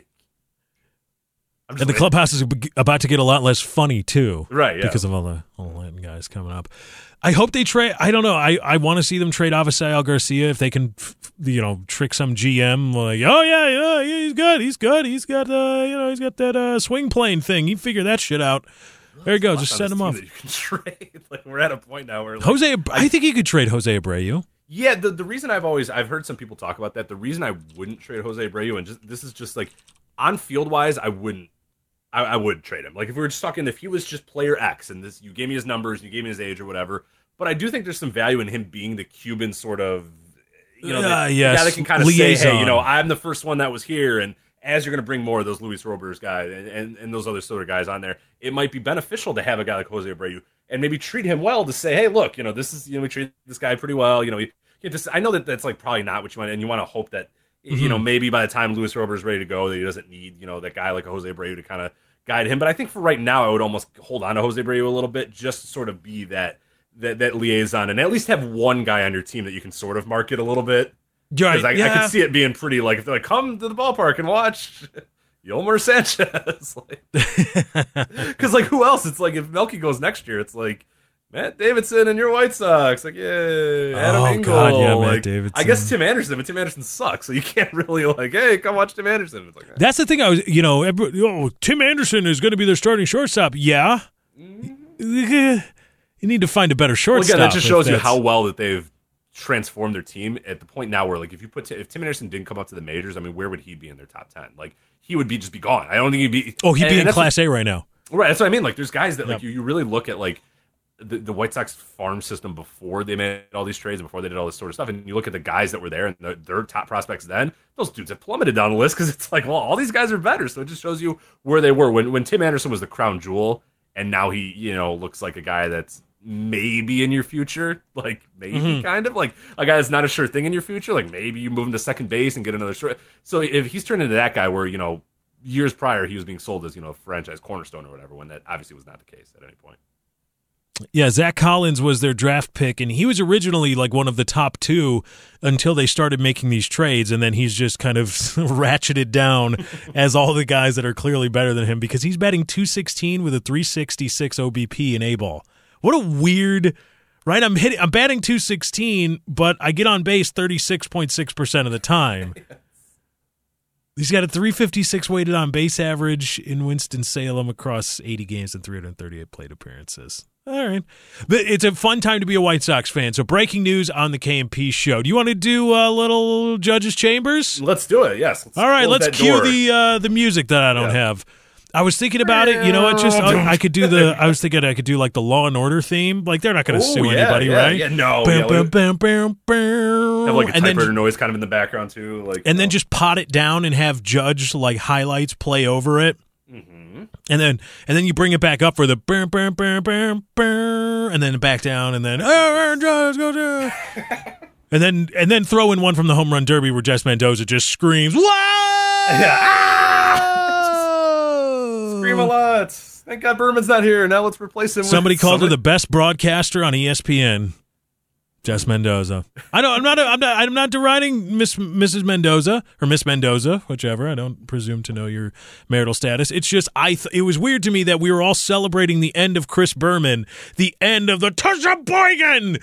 I'm just And the like- clubhouse is about to get a lot less funny too, Right, yeah. Because of all the all the Latin guys coming up. I hope they trade. I don't know. I, I want to see them trade Avisail Garcia if they can, f- you know, trick some G M like, oh yeah, yeah, yeah, he's good, he's good, he's got, uh, you know, he's got that uh, swing plane thing. You figure that shit out. There you go. Lots Just on send this him team off. that you can trade. Like, we're at a point now where like, Jose, I think you could trade Jose Abreu. Yeah, the, the reason I've always I've heard some people talk about that. The reason I wouldn't trade Jose Abreu, and just this is just like on field wise, I wouldn't. I, I would trade him. Like if we were just talking, if he was just player X, and this you gave me his numbers, you gave me his age or whatever. But I do think there's some value in him being the Cuban sort of, you know, the, Uh, the yes. guy that can kind of say, Liaison. hey, you know, I'm the first one that was here, and as you're going to bring more of those Luis Roberts guys and, and, and those other sort of guys on there, it might be beneficial to have a guy like Jose Abreu and maybe treat him well to say, hey, look, you know, this is, you know, we treat this guy pretty well. You know, you, you just, I know that that's like probably not what you want, and you want to hope that, mm-hmm. you know, maybe by the time Luis Roberts is ready to go, that he doesn't need, you know, that guy like a Jose Abreu to kind of guide him. But I think for right now, I would almost hold on to Jose Abreu a little bit just to sort of be that that, that liaison and at least have one guy on your team that you can sort of market a little bit. Because Right, I, yeah. I could see it being pretty like if they're like, come to the ballpark and watch Yolmer Sanchez. Because like, who else? It's like if Melky goes next year, it's like Matt Davidson and your White Sox. Like, yay, Adam Oh, Engel. God, yeah, Matt like, Davidson. I guess Tim Anderson, but Tim Anderson sucks, so you can't really like, hey, come watch Tim Anderson. It's like, eh. That's the thing. I was, you know, every, oh, Tim Anderson is going to be their starting shortstop. Yeah, you need to find a better Well, shortstop. again, that just if shows you that's- how well that they've transformed their team at the point now where, like, if you put if Tim Anderson didn't come up to the majors, I mean, where would he be in their top ten? Like, he would be just be gone. I don't think he'd be. Oh, he'd and- be and in that's Class A right now. what- right? That's what I mean. Like, there's guys that like Yep. you, you really look at like the, the White Sox farm system before they made all these trades and before they did all this sort of stuff, and you look at the guys that were there and the, their top prospects then, those dudes have plummeted down the list because it's like, well, all these guys are better. So it just shows you where they were when when Tim Anderson was the crown jewel. and now he, you know, looks like a guy that's maybe in your future, like maybe mm-hmm. kind of like a guy that's not a sure thing in your future. Like maybe you move him to second base and get another short. So if he's turned into that guy where, you know, years prior he was being sold as, you know, a franchise cornerstone or whatever, when that obviously was not the case at any point. Yeah, Zach Collins was their draft pick, and he was originally like one of the top two until they started making these trades, and then he's just kind of ratcheted down as all the guys that are clearly better than him, because he's batting two sixteen with a three sixty-six O B P in A-ball. What a weird, right? I'm hitting, I'm batting two sixteen, but I get on base thirty-six point six percent of the time. Yes. He's got a three fifty-six weighted on base average in Winston-Salem across eighty games and three hundred thirty-eight plate appearances. All right. But it's a fun time to be a White Sox fan. So breaking news on the K M P show. Do you want to do a little Judge's Chambers? Let's do it, yes. Let's All right, let's cue door. the uh, the music that I don't yeah. have. I was thinking about it. You know what? Just I, I could do the. I was thinking I could do like the Law and Order theme. Like they're not going to sue yeah, anybody, yeah, right? Yeah, no. Bam, yeah, bam, bam, bam, bam. Have like a and typewriter then, noise kind of in the background too, like. And no. then just pot it down and have Judge like highlights play over it. Mm-hmm. And then and then you bring it back up for the bam, bam, bam, bam, bam, and then back down, and then Aaron Judge go down. And then and then throw in one from the home run derby where Jess Mendoza just screams, "Wow!" Yeah. Scream a lot. Thank God Berman's not here. Now let's replace him. Somebody with called somebody. her the best broadcaster on E S P N. Jess Mendoza. I don't. I'm not. I'm not. I'm not deriding Miss Missus Mendoza or Miss Mendoza, whichever. I don't presume to know your marital status. It's just I. Th- it was weird to me that we were all celebrating the end of Chris Berman, the end of the Tusha Boygan,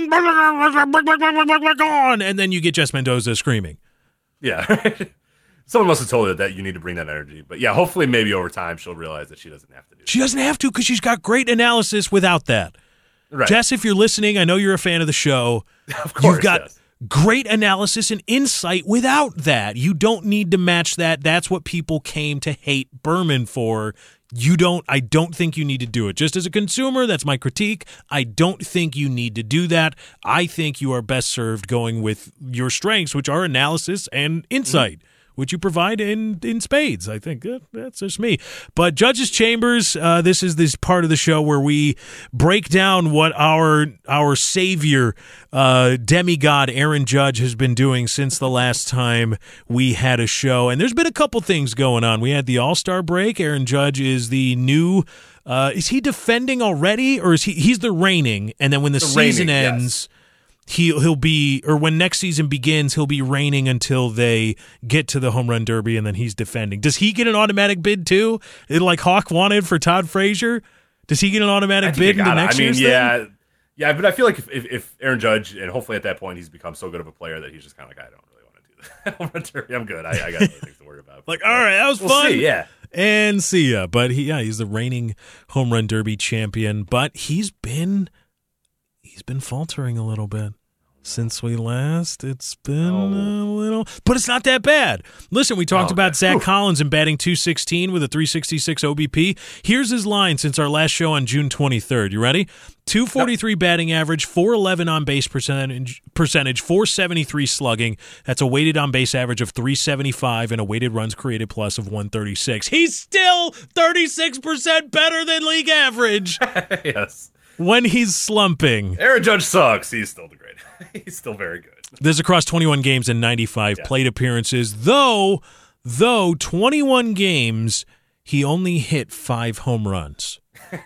and on, and then you get Jess Mendoza screaming. Yeah. Someone must have told her that you need to bring that energy. But yeah, hopefully maybe over time she'll realize that she doesn't have to do that. She doesn't have to because she's got great analysis without that. Right. Jess, if you're listening, I know you're a fan of the show. Of course, You've got yes. great analysis and insight without that. You don't need to match that. That's what people came to hate Berman for. You don't, I don't think you need to do it. Just as a consumer, that's my critique. I don't think you need to do that. I think you are best served going with your strengths, which are analysis and insight. Mm-hmm. Which you provide in, in spades. I think that, that's just me. But Judge's Chambers, uh, this is this part of the show where we break down what our our savior, uh, demigod Aaron Judge has been doing since the last time we had a show. And there's been a couple things going on. We had the All-Star break. Aaron Judge is the new... Uh, is he defending already? Or is he he's the reigning? And then when the, the season reigning, ends... Yes. He'll he'll be, or when next season begins, he'll be reigning until they get to the home run derby, and then he's defending. Does he get an automatic bid too? It, like Hawk wanted for Todd Frazier? Does he get an automatic bid into next I mean, year's yeah, thing? yeah. But I feel like if, if, if Aaron Judge, and hopefully at that point he's become so good of a player that he's just kind of like, I don't really want to do that home run derby. I'm good. I, I got other things to worry about. Like, all right, that was we'll fun. See, yeah, and see ya. But he, yeah, he's the reigning home run derby champion. But he's been he's been faltering a little bit. Since we last, it's been oh. a little, but it's not that bad. Listen, we talked oh, about okay. Zach Ooh. Collins and batting two sixteen with a three sixty-six O B P. Here's his line since our last show on June twenty-third. You ready? two forty-three yep. batting average, four eleven on base percentage, percentage, four seventy-three slugging. That's a weighted on base average of three seventy-five and a weighted runs created plus of one thirty-six. He's still thirty-six percent better than league average. Yes. When he's slumping. Aaron Judge sucks. He's still the great. He's still very good. This is across twenty-one games and ninety-five yeah. plate appearances. Though, though twenty-one games, he only hit five home runs.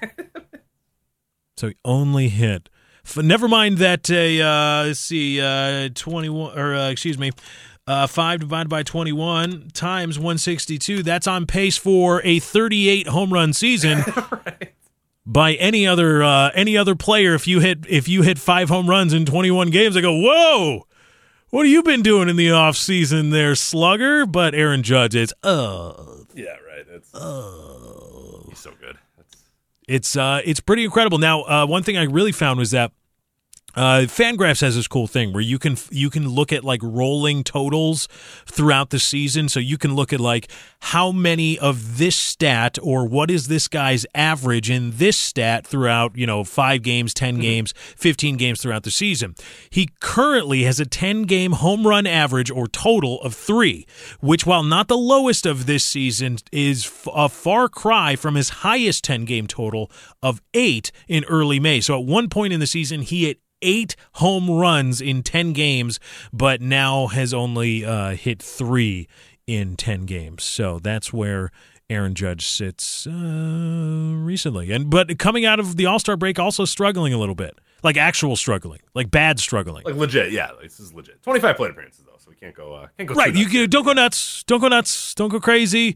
So he only hit. Never mind that. Uh, uh, let's see, uh, twenty-one or uh, excuse me, uh, five divided by twenty-one times one sixty-two. That's on pace for a thirty-eight home run season. Right. By any other uh, any other player, if you hit if you hit five home runs in twenty-one games, I go, whoa, what have you been doing in the off season there, slugger? But Aaron Judge is, oh, yeah, right. It's oh, he's so good. That's... It's uh, it's pretty incredible. Now, uh, one thing I really found was that Uh, Fangraphs has this cool thing where you can you can look at like rolling totals throughout the season. So you can look at like how many of this stat or what is this guy's average in this stat throughout, you know, five games, ten mm-hmm. games, fifteen games throughout the season. He currently has a ten-game home run average or total of three, which while not the lowest of this season is a far cry from his highest ten-game total of eight in early May. So at one point in the season, he hit eight home runs in ten games, but now has only uh, hit three in ten games. So that's where Aaron Judge sits uh, recently. And but coming out of the All-Star break, also struggling a little bit, like actual struggling, like bad struggling, like legit. Yeah, this is legit. twenty-five plate appearances though, so we can't go. Uh, can't go right. Too you don't go nuts. Don't go nuts. Don't go crazy.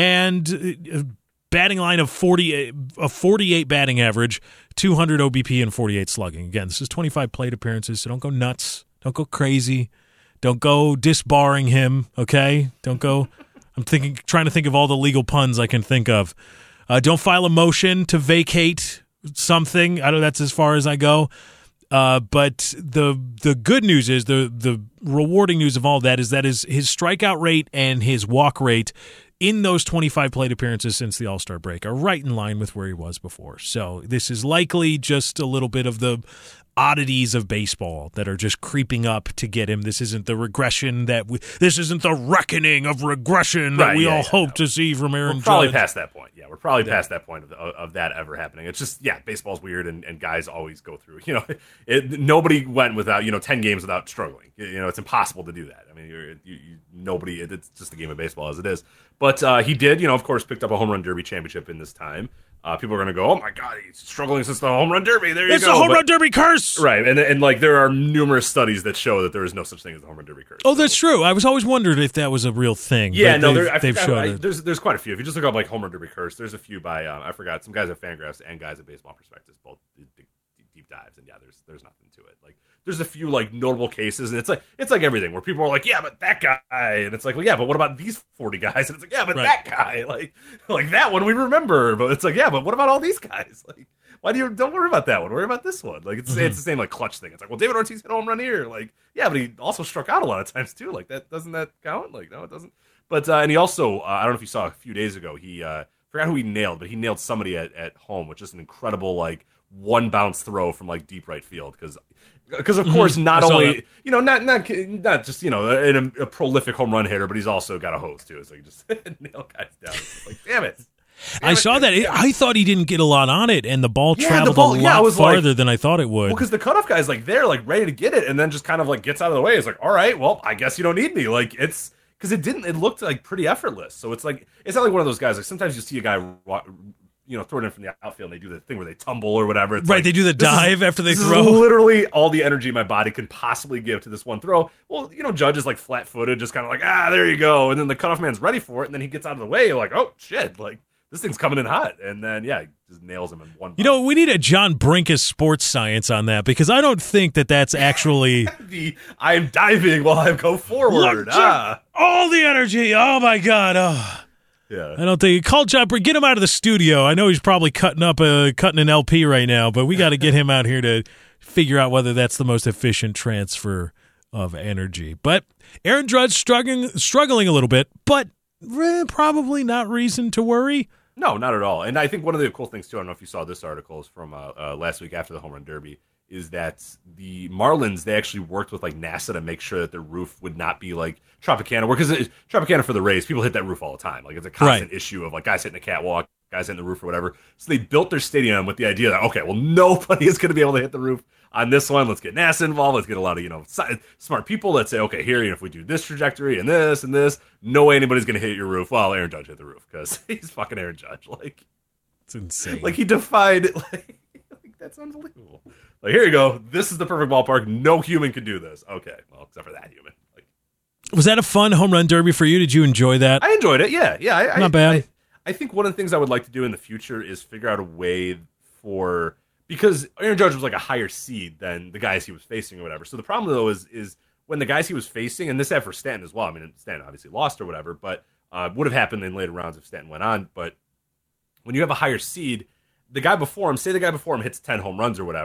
And uh, batting line of forty, a forty-eight batting average, two hundred O B P and forty-eight slugging. Again, this is twenty-five plate appearances, so don't go nuts. Don't go crazy. Don't go disbarring him, okay? Don't go – I'm thinking, trying to think of all the legal puns I can think of. Uh, don't file a motion to vacate something. I don't. That's as far as I go. Uh, but the the good news is, the the rewarding news of all that is that his, his strikeout rate and his walk rate in those twenty-five plate appearances since the All-Star break are right in line with where he was before. So this is likely just a little bit of the oddities of baseball that are just creeping up to get him. This isn't the regression that we, this isn't the reckoning of regression that right, we yeah, all yeah, hope yeah. to see from Aaron We're probably Judge. past that point. Yeah, we're probably yeah. past that point of, of, of that ever happening. It's just, yeah, baseball's weird, and, and guys always go through, you know, it, nobody went without, you know, ten games without struggling. You know, it's impossible to do that. I mean, you're, you, you, nobody, it's just a game of baseball as it is. But uh, he did, you know, of course, picked up a home run derby championship in this time. Uh, people are going to go, oh my God, he's struggling since the home run derby. There you it's go. It's a home but, run derby curse. Right. And, and like, there are numerous studies that show that there is no such thing as the home run derby curse. Oh, so. That's true. I was always wondered if that was a real thing. Yeah, no, they've, there, I they've forgot, shown I, it. There's, there's quite a few. If you just look up like home run derby curse, there's a few by, um, I forgot, some guys at Fangraphs and guys at Baseball Prospectus, both deep, deep, deep dives. And yeah, there's there's nothing to it. Like, there's a few like notable cases, and it's like it's like everything where people are like, yeah, but that guy, and it's like, well, yeah, but what about these forty guys? And it's like, yeah, but right. that guy, like, like that one we remember, but it's like, yeah, but what about all these guys? Like, why do you don't worry about that one? Worry about this one. Like, it's mm-hmm. it's the same like clutch thing. It's like, well, David Ortiz hit a home run here, like, yeah, but he also struck out a lot of times too. Like, that doesn't that count? Like, no, it doesn't. But uh, and he also, uh, I don't know if you saw a few days ago, he uh, forgot who he nailed, but he nailed somebody at, at home with just an incredible like one bounce throw from like deep right field because. Because of course, not only you know, not not not just you know, a, a prolific home run hitter, but he's also got a hose too. So he just nail guys down. It's like, damn it! Damn I it, saw that. It, I thought he didn't get a lot on it, and the ball yeah, traveled the ball, a yeah, lot farther like, than I thought it would. Well, because the cutoff guy's like there, like ready to get it, and then just kind of like gets out of the way. It's like, all right, well, I guess you don't need me. Like it's because it didn't. It looked like pretty effortless. So it's like it's not like one of those guys. Like sometimes you see a guy. You know, throw it in from the outfield, and they do the thing where they tumble or whatever. It's right, like, they do the dive is, after they this throw. Is literally all the energy my body can possibly give to this one throw. Well, you know, Judge is like flat-footed, just kind of like, ah, there you go. And then the cutoff man's ready for it, and then he gets out of the way. You're like, oh, shit, like, this thing's coming in hot. And then, yeah, he just nails him in one You know, we need a John Brinkus sports science on that, because I don't think that that's actually... the I'm diving while I go forward. Ah. All the energy. Oh, my God. Oh. Yeah, I don't think call John. Get him out of the studio. I know he's probably cutting up a cutting an L P right now, but we got to get him out here to figure out whether that's the most efficient transfer of energy. But Aaron Judge struggling struggling a little bit, but eh, probably not reason to worry. No, not at all. And I think one of the cool things too, I don't know if you saw this article, is from uh, uh, last week after the home run derby, is that the Marlins, they actually worked with like NASA to make sure that their roof would not be like Tropicana, because Tropicana for the Rays, people hit that roof all the time. Like it's a constant right. issue of like guys hitting a catwalk, guys hitting the roof or whatever. So they built their stadium with the idea that, okay, well, nobody is going to be able to hit the roof on this one. Let's get NASA involved. Let's get a lot of, you know, smart people that say, okay, here, you know, if we do this trajectory and this and this, no way anybody's going to hit your roof. Well, Aaron Judge hit the roof because he's fucking Aaron Judge. Like, it's insane. Like he defied, like, like that's unbelievable. Like, here you go. This is the perfect ballpark. No human can do this. Okay, well, except for that human. Like, was that a fun home run derby for you? Did you enjoy that? I enjoyed it. Yeah, yeah. I, Not bad. I, I think one of the things I would like to do in the future is figure out a way for, because Aaron Judge was like a higher seed than the guys he was facing or whatever. So the problem though is is when the guys he was facing, and this had for Stanton as well. I mean, Stanton obviously lost or whatever, but uh, would have happened in later rounds if Stanton went on. But when you have a higher seed, the guy before him, say the guy before him hits ten home runs or whatever.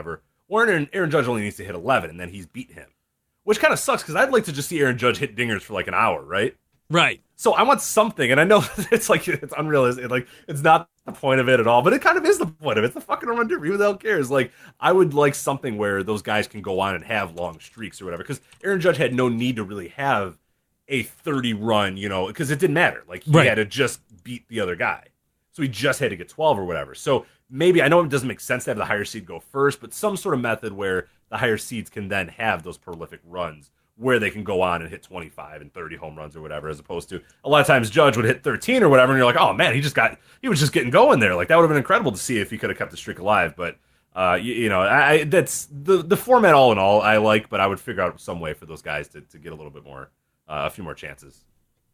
Well, Aaron, Aaron Judge only needs to hit eleven, and then he's beat him. Which kind of sucks, because I'd like to just see Aaron Judge hit dingers for like an hour, right? Right. So I want something, and I know it's like it's unrealistic, like it's not the point of it at all, but it kind of is the point of it. It's the fucking home run derby. Who the hell cares? Like, I would like something where those guys can go on and have long streaks or whatever, because Aaron Judge had no need to really have a thirty run, you know, because it didn't matter. Like, he right. had to just beat the other guy. So he just had to get twelve or whatever. So maybe, I know it doesn't make sense to have the higher seed go first, but some sort of method where the higher seeds can then have those prolific runs where they can go on and hit twenty-five and thirty home runs or whatever, as opposed to a lot of times Judge would hit thirteen or whatever, and you're like, oh man, he just got, he was just getting going there. Like, that would have been incredible to see if he could have kept the streak alive. But, uh, you, you know, I, that's the, the format all in all I like, but I would figure out some way for those guys to, to get a little bit more, uh, a few more chances.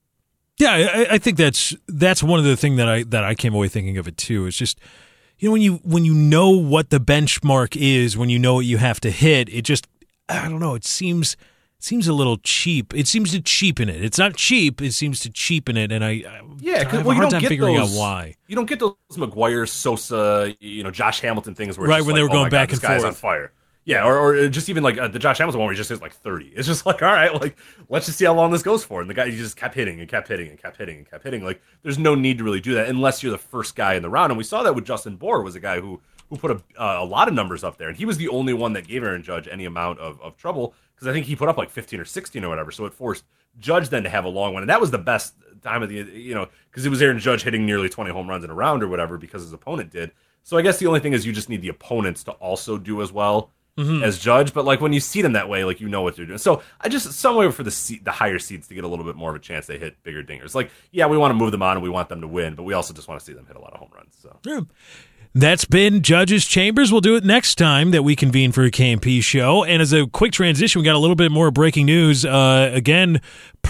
Yeah, I, I think that's that's one of the things that I that I came away thinking of it too. It's just, you know, when you when you know what the benchmark is, when you know what you have to hit, it just, I don't know, it seems it seems a little cheap. It seems to cheapen it. It's not cheap. It seems to cheapen it, and I, I yeah, I have well, a hard you don't time get figuring those, out why. You don't get those McGuire, Sosa, you know, Josh Hamilton things where it's right just when like, they were oh going my back God, and this guy's forth on fire. Yeah, or, or just even like uh, the Josh Hamilton one where he just hits like thirty. It's just like, all right, like, let's just see how long this goes for. And the guy, he just kept hitting and kept hitting and kept hitting and kept hitting. Like, there's no need to really do that unless you're the first guy in the round. And we saw that with Justin Bour, was a guy who who put a, uh, a lot of numbers up there. And he was the only one that gave Aaron Judge any amount of, of trouble, because I think he put up like fifteen or sixteen or whatever. So it forced Judge then to have a long one. And that was the best time of the, you know, because it was Aaron Judge hitting nearly twenty home runs in a round or whatever because his opponent did. So I guess the only thing is you just need the opponents to also do as well. Mm-hmm. As Judge, but like when you see them that way, like, you know what they're doing. So I just, some way for the seed, the higher seeds to get a little bit more of a chance they hit bigger dingers. Like, yeah, we want to move them on and we want them to win, but we also just want to see them hit a lot of home runs. So yeah. That's been Judge's Chambers. We'll do it next time that we convene for a K M P show. And as a quick transition, we got a little bit more breaking news. Uh, again,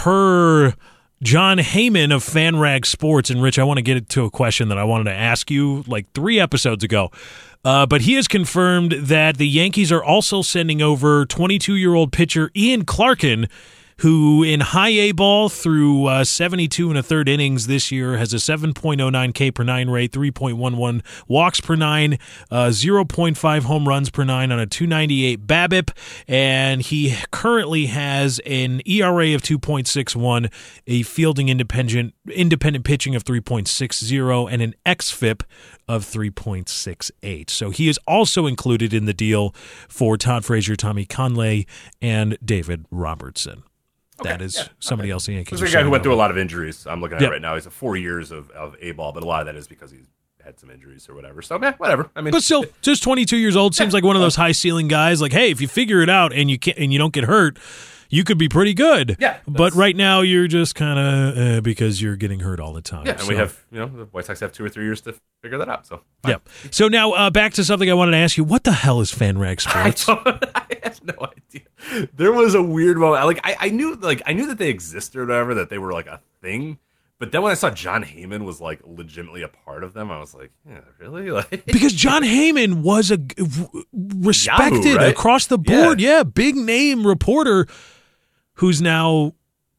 per John Heyman of FanRag Sports, and Rich, I want to get to a question that I wanted to ask you like three episodes ago. Uh, but he has confirmed that the Yankees are also sending over twenty-two-year-old pitcher Ian Clarkin, who in high A ball through uh, seventy-two and a third innings this year has a seven point oh nine K per nine rate, three point one one walks per nine, uh, zero point five home runs per nine on a two ninety-eight BABIP, and he currently has an E R A of two point six one, a fielding independent independent pitching of three point six zero, and an X F I P of three point six eight. So he is also included in the deal for Todd Frazier, Tommy Conley, and David Robertson. Okay, that is yeah, somebody okay. else the Yankees. There's a guy who went through a lot of injuries. I'm looking at yep. it right now. He's a four years of, of A-ball, but a lot of that is because he's had some injuries or whatever. So, man, whatever. I mean, but still, just twenty-two years old seems yeah. like one of those high ceiling guys. Like, hey, if you figure it out and you can't and you don't get hurt, you could be pretty good. Yeah. But right now, you're just kind of uh, because you're getting hurt all the time. Yeah, and so. we have, you know, the White Sox have two or three years to figure that out. So, fine. Yep. So now uh, back to something I wanted to ask you. What the hell is FanRag Sports? I, don't, I have no idea. There was a weird moment. Like, I, I knew, like, I knew that they existed or whatever, that they were like a thing. But then when I saw John Heyman was like legitimately a part of them, I was like, yeah, really? Like, because John Heyman was a respected Yahoo, right? across the board, yeah. Yeah. yeah, big name reporter who's now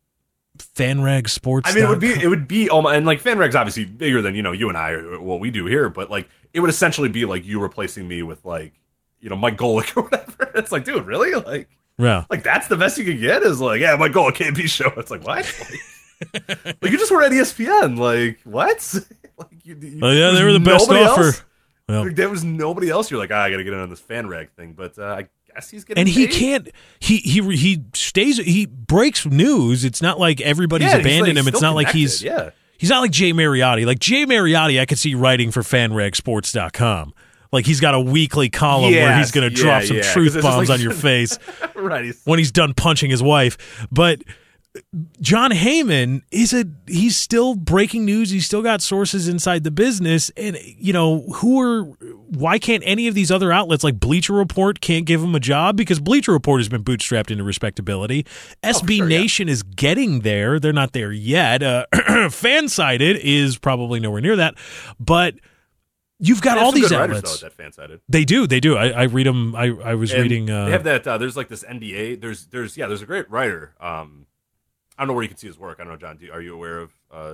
FanRag Sports. I mean, it would be, it would be, almost, and like FanRag's obviously bigger than, you know, you and I, or what we do here, but like, it would essentially be like you replacing me with like, you know, Mike Golick or whatever. It's like, dude, really? Like, yeah. like that's the best you could get is like, yeah, Mike Golick K M P show. It's like, what? Like, like you just were at E S P N. Like, what? Like, you, you, oh, yeah, they were the best offer. Else. Well. Like, there was nobody else. You're like, ah, I got to get in on this FanRag thing. But uh, I guess he's getting And he paid. can't, he he he stays, he breaks news. It's not like everybody's yeah, abandoned like, him. It's not connected. like he's, yeah. he's not like Jay Mariotti. Like Jay Mariotti, I could see writing for fan rag sports dot com. Like he's got a weekly column yes, where he's going to yeah, drop some yeah, truth bombs like, on your face right, he's, when he's done punching his wife. But John Heyman is a he's still breaking news. He's still got sources inside the business, and you know who are why can't any of these other outlets like Bleacher Report can't give him a job because Bleacher Report has been bootstrapped into respectability. S B oh, sure, Nation yeah. is getting there. They're not there yet. Uh, Fansided is probably nowhere near that, but. You've got they have all some these good outlets. writers, though, at that Fansided. They do, they do. I, I read them. I, I was And reading. Uh, they have that. Uh, there's like this N D A. There's, there's, yeah. There's a great writer. Um, I don't know where you can see his work. I don't know, John. Do, are you aware of? Uh,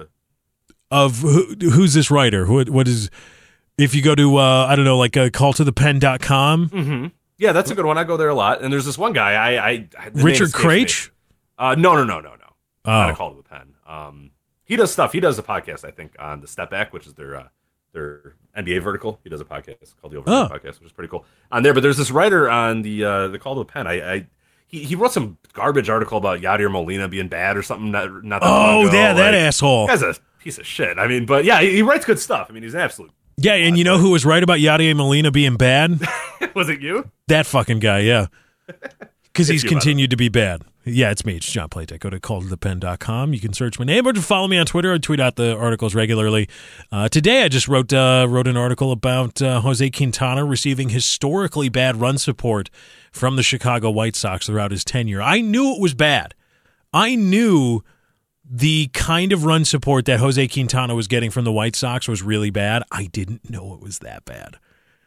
of who, who's this writer? What, what is? If you go to, uh, I don't know, like uh, call to the pen dot com, mm-hmm. Yeah, that's a good one. I go there a lot. And there's this one guy. I, I the name Richard escapes Craich? me. Uh, no, no, no, no, no. Oh. Not a Call to the Pen. Um, he does stuff. He does a podcast, I think, on the Step Back, which is their uh, their N B A vertical. He does a podcast called the Overtime Oh. Podcast, which is pretty cool on there. But there's this writer on the uh, the Call to the Pen. I, I he, he wrote some garbage article about Yadier Molina being bad or something. Not, not that long Oh, ago. yeah, that Like, asshole. Guy's a piece of shit. I mean, but yeah, he, he writes good stuff. I mean, he's an absolute. Yeah, and you know who was right about Yadier Molina being bad? Was it you? That fucking guy, yeah. Because he's you, by the way. continued to be bad. Yeah, it's me. It's John Playtech. Go to call to the pen dot com. You can search my name or just follow me on Twitter. I tweet out the articles regularly. Uh, today, I just wrote uh, wrote an article about uh, Jose Quintana receiving historically bad run support from the Chicago White Sox throughout his tenure. I knew it was bad. I knew the kind of run support that Jose Quintana was getting from the White Sox was really bad. I didn't know it was that bad.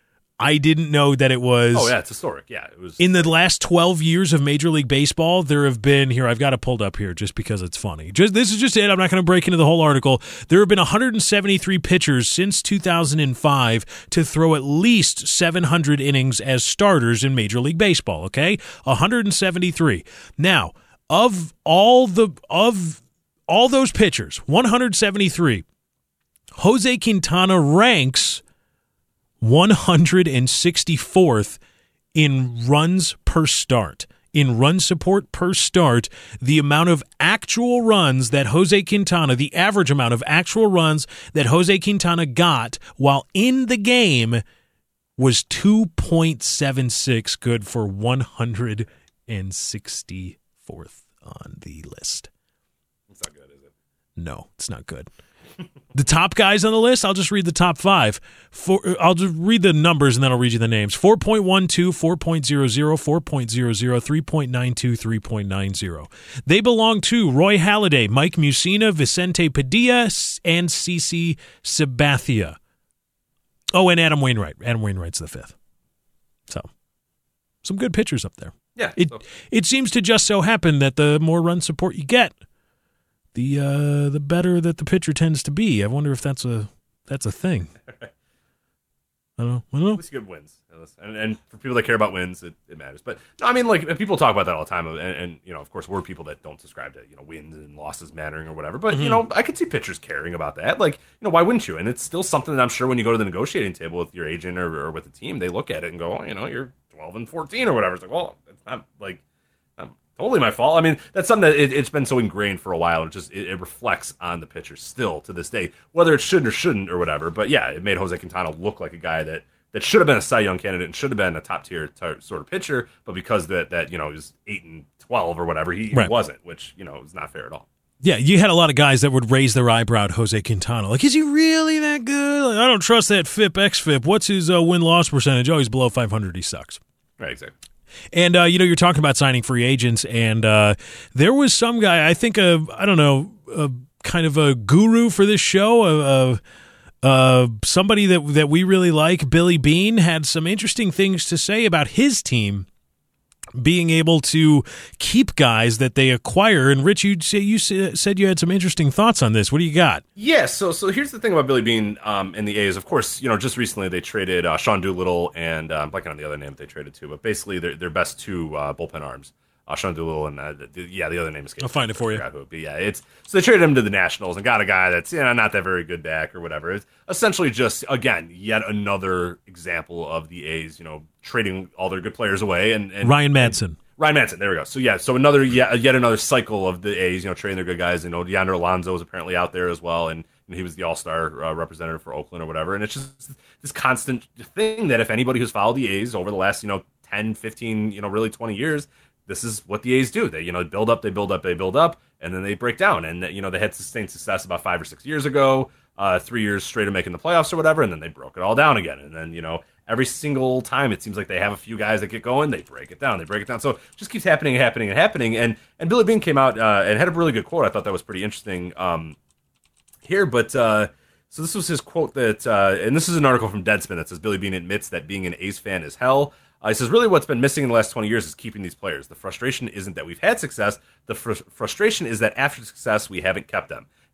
I didn't know that it was. Oh yeah, it's historic. Yeah, it was. In the last twelve years of Major League Baseball, there have been, here, I've got it pulled up here just because it's funny. Just This is just it. I'm not going to break into the whole article. There have been one hundred seventy-three pitchers since two thousand five to throw at least seven hundred innings as starters in Major League Baseball, okay? one hundred seventy-three. Now, of all the of all those pitchers, one hundred seventy-three, Jose Quintana ranks one hundred sixty-fourth in runs per start. In run support per start, the amount of actual runs that Jose Quintana, the average amount of actual runs that Jose Quintana got while in the game was two point seven six, good for one hundred sixty-fourth on the list. It's not good, is it? No, it's not good. The top guys on the list, I'll just read the top five. For, I'll just read the numbers and then I'll read you the names. four point one two, four point oh oh, four point oh oh, three point nine two, three point nine oh. They belong to Roy Halladay, Mike Mussina, Vicente Padilla, and CeCe Sabathia. Oh, and Adam Wainwright. Adam Wainwright's the fifth. So, some good pitchers up there. Yeah. It so. it seems to just so happen that the more run support you get, the uh, the better that the pitcher tends to be. I wonder if that's a that's a thing. I don't know. I don't know. At least you get wins, and, and for people that care about wins, it, it matters. But no, I mean, like people talk about that all the time, and, and you know, of course, we're people that don't subscribe to you know wins and losses mattering or whatever. But Mm-hmm. you know, I could see pitchers caring about that. Like, you know, why wouldn't you? And it's still something that I'm sure when you go to the negotiating table with your agent or, or with the team, they look at it and go, oh, you know, you're twelve and fourteen or whatever. It's like, well, it's not like. Um, Totally my fault. I mean, that's something that it, it's been so ingrained for a while. It just it, it reflects on the pitcher still to this day, whether it should or shouldn't or whatever. But yeah, it made Jose Quintana look like a guy that, that should have been a Cy Young candidate and should have been a top tier t- sort of pitcher. But because that that you know he was eight and twelve or whatever, he, Right. he wasn't, which you know is not fair at all. Yeah, you had a lot of guys that would raise their eyebrow at Jose Quintana. Like, is he really that good? Like, I don't trust that F I P, X F I P. What's his uh, win-loss percentage? Oh, he's below five hundred. He sucks. Right, exactly. And, uh, you know, you're talking about signing free agents, and uh, there was some guy, I think, a, I don't know, a, kind of a guru for this show, a, a, uh, somebody that, that we really like, Billy Bean, had some interesting things to say about his team being able to keep guys that they acquire. And Rich, you say you said you had some interesting thoughts on this. What do you got? Yeah, so so here's the thing about Billy Bean um, and the A's. Of course, you know, just recently they traded uh, Sean Doolittle and uh, I'm blanking on the other name that they traded to, but basically their their best two uh, bullpen arms, uh, Sean Doolittle and uh, the, yeah, the other name escapes. I'll find it for you. But yeah, it's so they traded him to the Nationals and got a guy that's you know not that very good back or whatever. It's essentially just again yet another example of the A's, you know, trading all their good players away and, and Ryan Madsen. Ryan Madsen, there we go. So yeah, so another yet, yet another cycle of the A's, you know, trading their good guys. You know, Yonder Alonso is apparently out there as well, and, and he was the All-Star uh, representative for Oakland or whatever. And it's just this constant thing that if anybody who's followed the A's over the last, you know, ten, fifteen, you know, really twenty years, this is what the A's do. They, you know, build up, they build up, they build up, and then they break down. And you know, they had sustained success about five or six years ago, uh, three years straight of making the playoffs or whatever, and then they broke it all down again. And then you know. Every single time it seems like they have a few guys that get going, they break it down, they break it down. So it just keeps happening and happening and happening. And and Billy Bean came out uh, and had a really good quote. I thought that was pretty interesting um, here. But uh, so this was his quote that, uh, and this is an article from Deadspin that says Billy Bean admits that being an A's fan is hell. Uh, he says, really what's been missing in the last twenty years is keeping these players. The frustration isn't that we've had success. The fr- frustration is that after success, we haven't kept them.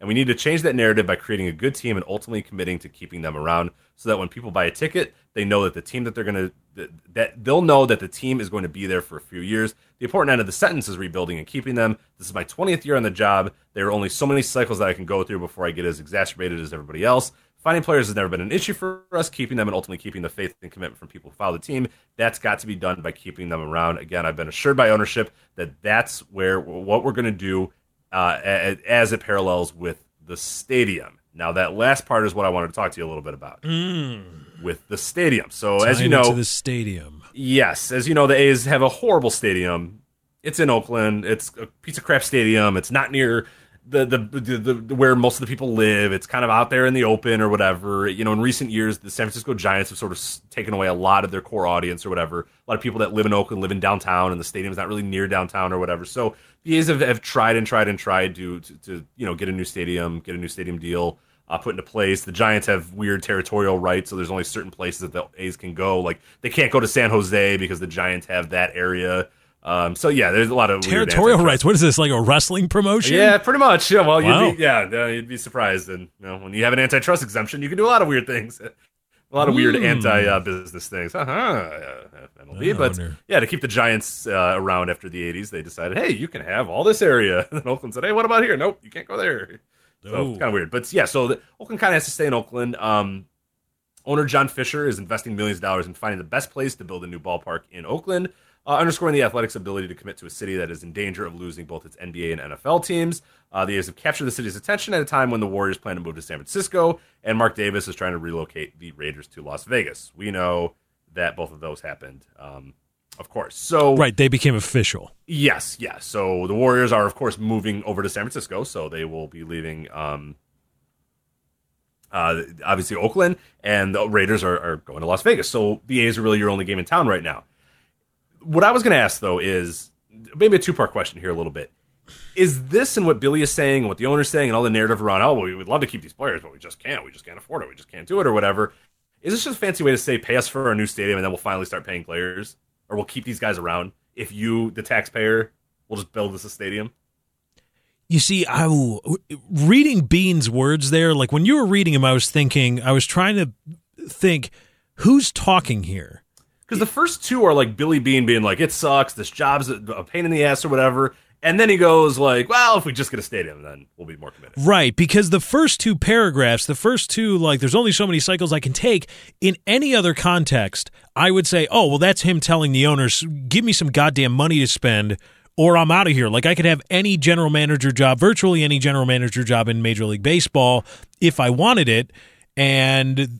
And we need to change that narrative by creating a good team and ultimately committing to keeping them around so that when people buy a ticket, they know that the team that they're going to, that they'll know that the team is going to be there for a few years. The important end of the sentence is rebuilding and keeping them. This is my twentieth year on the job. There are only so many cycles that I can go through before I get as exacerbated as everybody else. Finding players has never been an issue for us. Keeping them and ultimately keeping the faith and commitment from people who follow the team, that's got to be done by keeping them around. Again, I've been assured by ownership that that's where what we're going to do uh, as it parallels with the stadium. Now, that last part is what I wanted to talk to you a little bit about mm. with the stadium. So, Tying as you know, to the stadium. Yes, as you know, the A's have a horrible stadium. It's in Oakland. It's a piece of crap stadium. It's not near the the, the the where most of the people live. It's kind of out there in the open or whatever. You know, in recent years, the San Francisco Giants have sort of taken away a lot of their core audience or whatever. A lot of people that live in Oakland live in downtown, and the stadium's not really near downtown or whatever. So the A's have, have tried and tried and tried to, to to you know get a new stadium, get a new stadium deal uh, put into place. The Giants have weird territorial rights, so there's only certain places that the A's can go. Like they can't go to San Jose because the Giants have that area. Um, so yeah, there's a lot of territorial rights. What is this, like a wrestling promotion? Yeah, pretty much. Yeah, well, wow. you'd be, yeah, uh, you'd be surprised. And you know, when you have an antitrust exemption, you can do a lot of weird things, a lot of mm. weird anti-business uh, things. Uh-huh. Uh, M L B, oh, but no. yeah, to keep the Giants uh, around after the eighties, they decided, hey, you can have all this area. And then Oakland said, hey, what about here? Nope, you can't go there. So oh. it's kind of weird, but yeah. So the, Oakland kind of has to stay in Oakland. Um, owner John Fisher is investing millions of dollars in finding the best place to build a new ballpark in Oakland. Uh, underscoring the Athletics' ability to commit to a city that is in danger of losing both its N B A and N F L teams. Uh, the A's have captured the city's attention at a time when the Warriors plan to move to San Francisco, and Mark Davis is trying to relocate the Raiders to Las Vegas. We know that both of those happened, um, of course. So right, they became official. Yes, yes. So the Warriors are, of course, moving over to San Francisco, so they will be leaving, um, uh, obviously, Oakland, and the Raiders are, are going to Las Vegas. So the A's are really your only game in town right now. What I was going to ask, though, is maybe a two-part question here a little bit. Is this and what Billy is saying and what the owner's saying and all the narrative around, oh, well, we would love to keep these players, but we just can't. We just can't afford it. We just can't do it or whatever. Is this just a fancy way to say pay us for our new stadium and then we'll finally start paying players? Or we'll keep these guys around if you, the taxpayer, will just build us a stadium? You see, I reading Bean's words there, like when you were reading him, I was thinking, I was trying to think, who's talking here? Because the first two are like Billy Bean being like, it sucks, this job's a pain in the ass or whatever. And then he goes like, well, if we just get a stadium, then we'll be more committed. Right, because the first two paragraphs, the first two, like, there's only so many cycles I can take. In any other context, I would say, oh, well, that's him telling the owners, give me some goddamn money to spend or I'm out of here. Like, I could have any general manager job, virtually any general manager job in Major League Baseball if I wanted it. And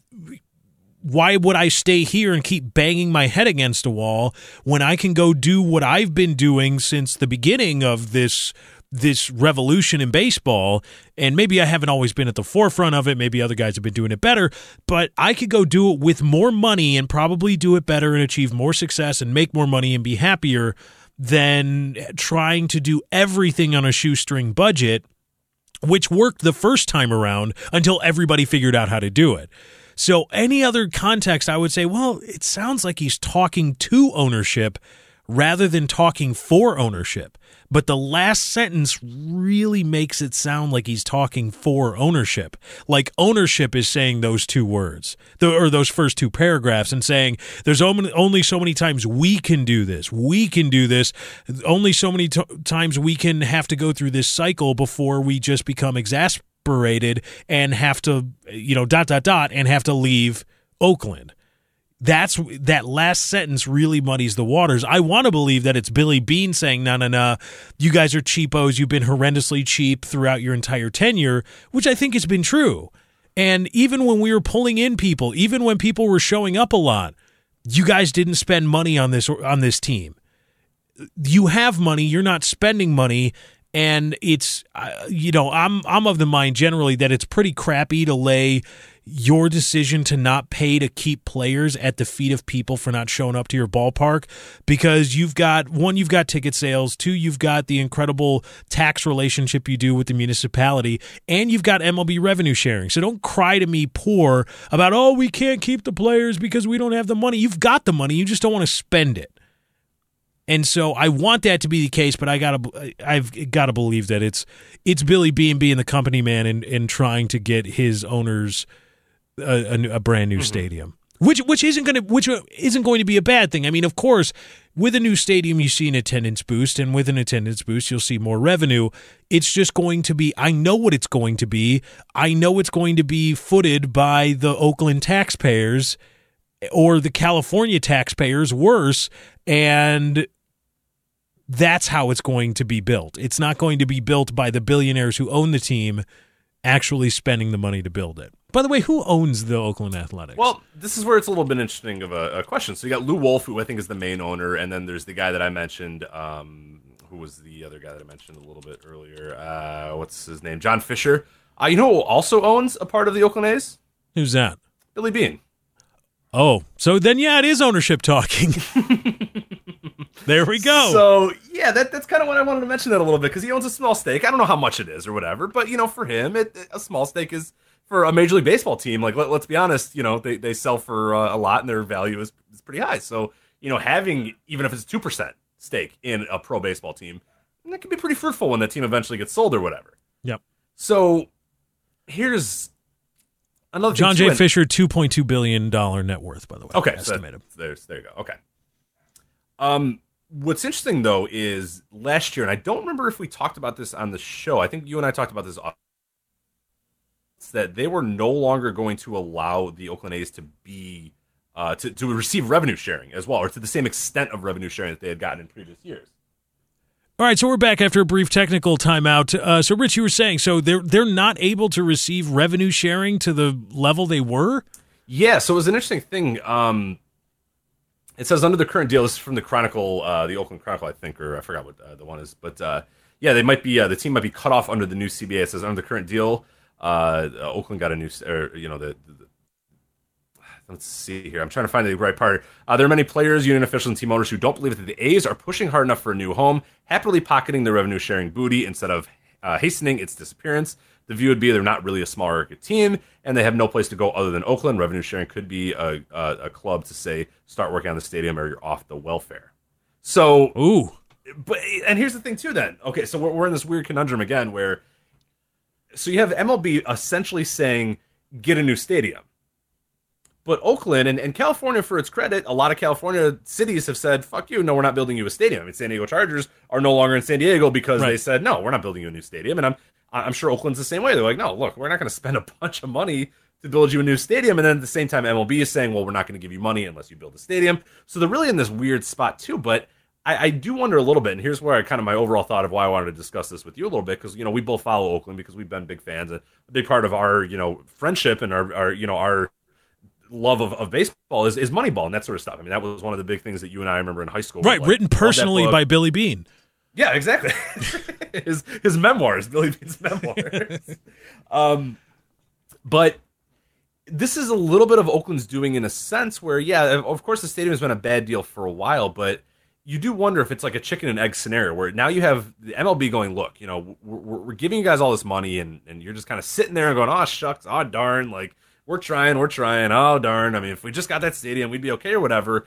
why would I stay here and keep banging my head against a wall when I can go do what I've been doing since the beginning of this this revolution in baseball? And maybe I haven't always been at the forefront of it. Maybe other guys have been doing it better, but I could go do it with more money and probably do it better and achieve more success and make more money and be happier than trying to do everything on a shoestring budget, which worked the first time around until everybody figured out how to do it. So any other context, I would say, well, it sounds like he's talking to ownership rather than talking for ownership. But the last sentence really makes it sound like he's talking for ownership. Like ownership is saying those two words, or those first two paragraphs, and saying there's only so many times we can do this. We can do this. Only so many t- times we can have to go through this cycle before we just become exasperated and have to, you know, dot, dot, dot, and have to leave Oakland. That's that last sentence really muddies the waters. I want to believe that it's Billy Bean saying, no, no, no, you guys are cheapos. You've been horrendously cheap throughout your entire tenure, which I think has been true. And even when we were pulling in people, even when people were showing up a lot, you guys didn't spend money on this on this team. You have money. You're not spending money. And it's, uh, you know, I'm I'm of the mind generally that it's pretty crappy to lay your decision to not pay to keep players at the feet of people for not showing up to your ballpark, because you've got, one, you've got ticket sales, two, you've got the incredible tax relationship you do with the municipality, and you've got M L B revenue sharing. So don't cry to me poor about, oh, we can't keep the players because we don't have the money. You've got the money. You just don't want to spend it. And so I want that to be the case, but I gotta, I've got to believe that it's it's Billy Beane being the company man and, and trying to get his owners a, a, a brand new mm-hmm. stadium, which which isn't going to which isn't going to be a bad thing. I mean, of course, with a new stadium, you see an attendance boost, and with an attendance boost, you'll see more revenue. It's just going to be. I know what it's going to be. I know it's going to be footed by the Oakland taxpayers or the California taxpayers, worse, and that's how it's going to be built. It's not going to be built by the billionaires who own the team actually spending the money to build it. By the way, who owns the Oakland Athletics? Well, this is where it's a little bit interesting of a, a question. So you got Lou Wolf, who I think is the main owner, and then there's the guy that I mentioned, um, who was the other guy that I mentioned a little bit earlier. Uh, what's his name? John Fisher. Uh, you know who also owns a part of the Oakland A's? Who's that? Billy Beane. Oh, so then, yeah, it is ownership talking. There we go. So, yeah, that, that's kind of what I wanted to mention that a little bit, because he owns a small stake. I don't know how much it is or whatever, but, you know, for him, it, a small stake is, for a Major League Baseball team, like, let, let's be honest, you know, they, they sell for uh, a lot, and their value is, is pretty high. So, you know, having, even if it's two percent stake in a pro baseball team, that can be pretty fruitful when that team eventually gets sold or whatever. Yep. So, here's another John J. Fisher, two point two billion dollars net worth, by the way. Okay, estimated. So there's, there you go. Okay. Um, what's interesting, though, is last year, and I don't remember if we talked about this on the show. I think you and I talked about this, that they were no longer going to allow the Oakland A's to be, uh, to, to receive revenue sharing as well, or to the same extent of revenue sharing that they had gotten in previous years. All right, so we're back after a brief technical timeout. Uh, so, Rich, you were saying, so they're they're not able to receive revenue sharing to the level they were? Yeah, so it was an interesting thing. Um, it says under the current deal, this is from the Chronicle, uh, the Oakland Chronicle, I think, or I forgot what uh, the one is, but uh, yeah, they might be uh, the team might be cut off under the new C B A. It says under the current deal, uh, Oakland got a new, or, you know, the, the let's see here. I'm trying to find the right part. Uh, there are many players, union officials, and team owners who don't believe that the A's are pushing hard enough for a new home, happily pocketing the revenue-sharing booty instead of uh, hastening its disappearance. The view would be they're not really a small market team, and they have no place to go other than Oakland. Revenue-sharing could be a, a, a club to say, start working on the stadium or you're off the welfare. So, ooh. But, and here's the thing, too, then. Okay, so we're, we're in this weird conundrum again where, so you have M L B essentially saying, get a new stadium. But Oakland and, and California, for its credit, a lot of California cities have said, fuck you, no, we're not building you a stadium. I mean, San Diego Chargers are no longer in San Diego because right. they said, no, we're not building you a new stadium. And I'm I'm sure Oakland's the same way. They're like, no, look, we're not going to spend a bunch of money to build you a new stadium. And then at the same time, M L B is saying, well, we're not going to give you money unless you build a stadium. So they're really in this weird spot, too. But I, I do wonder a little bit, and here's where I kind of my overall thought of why I wanted to discuss this with you a little bit, because, you know, we both follow Oakland because we've been big fans. A big part of our, you know, friendship and our, our you know, our love of, of baseball is, is Moneyball and that sort of stuff. I mean, that was one of the big things that you and I remember in high school. Right, like, written personally by Billy Beane. Yeah, exactly. his his memoirs, Billy Beane's memoirs. um, but this is a little bit of Oakland's doing in a sense where, yeah, of course the stadium has been a bad deal for a while, but you do wonder if it's like a chicken and egg scenario where now you have the M L B going, look, you know, we're, we're giving you guys all this money, and, and you're just kind of sitting there and going, oh, shucks, oh, darn, like, we're trying, we're trying, oh, darn. I mean, if we just got that stadium, we'd be okay or whatever.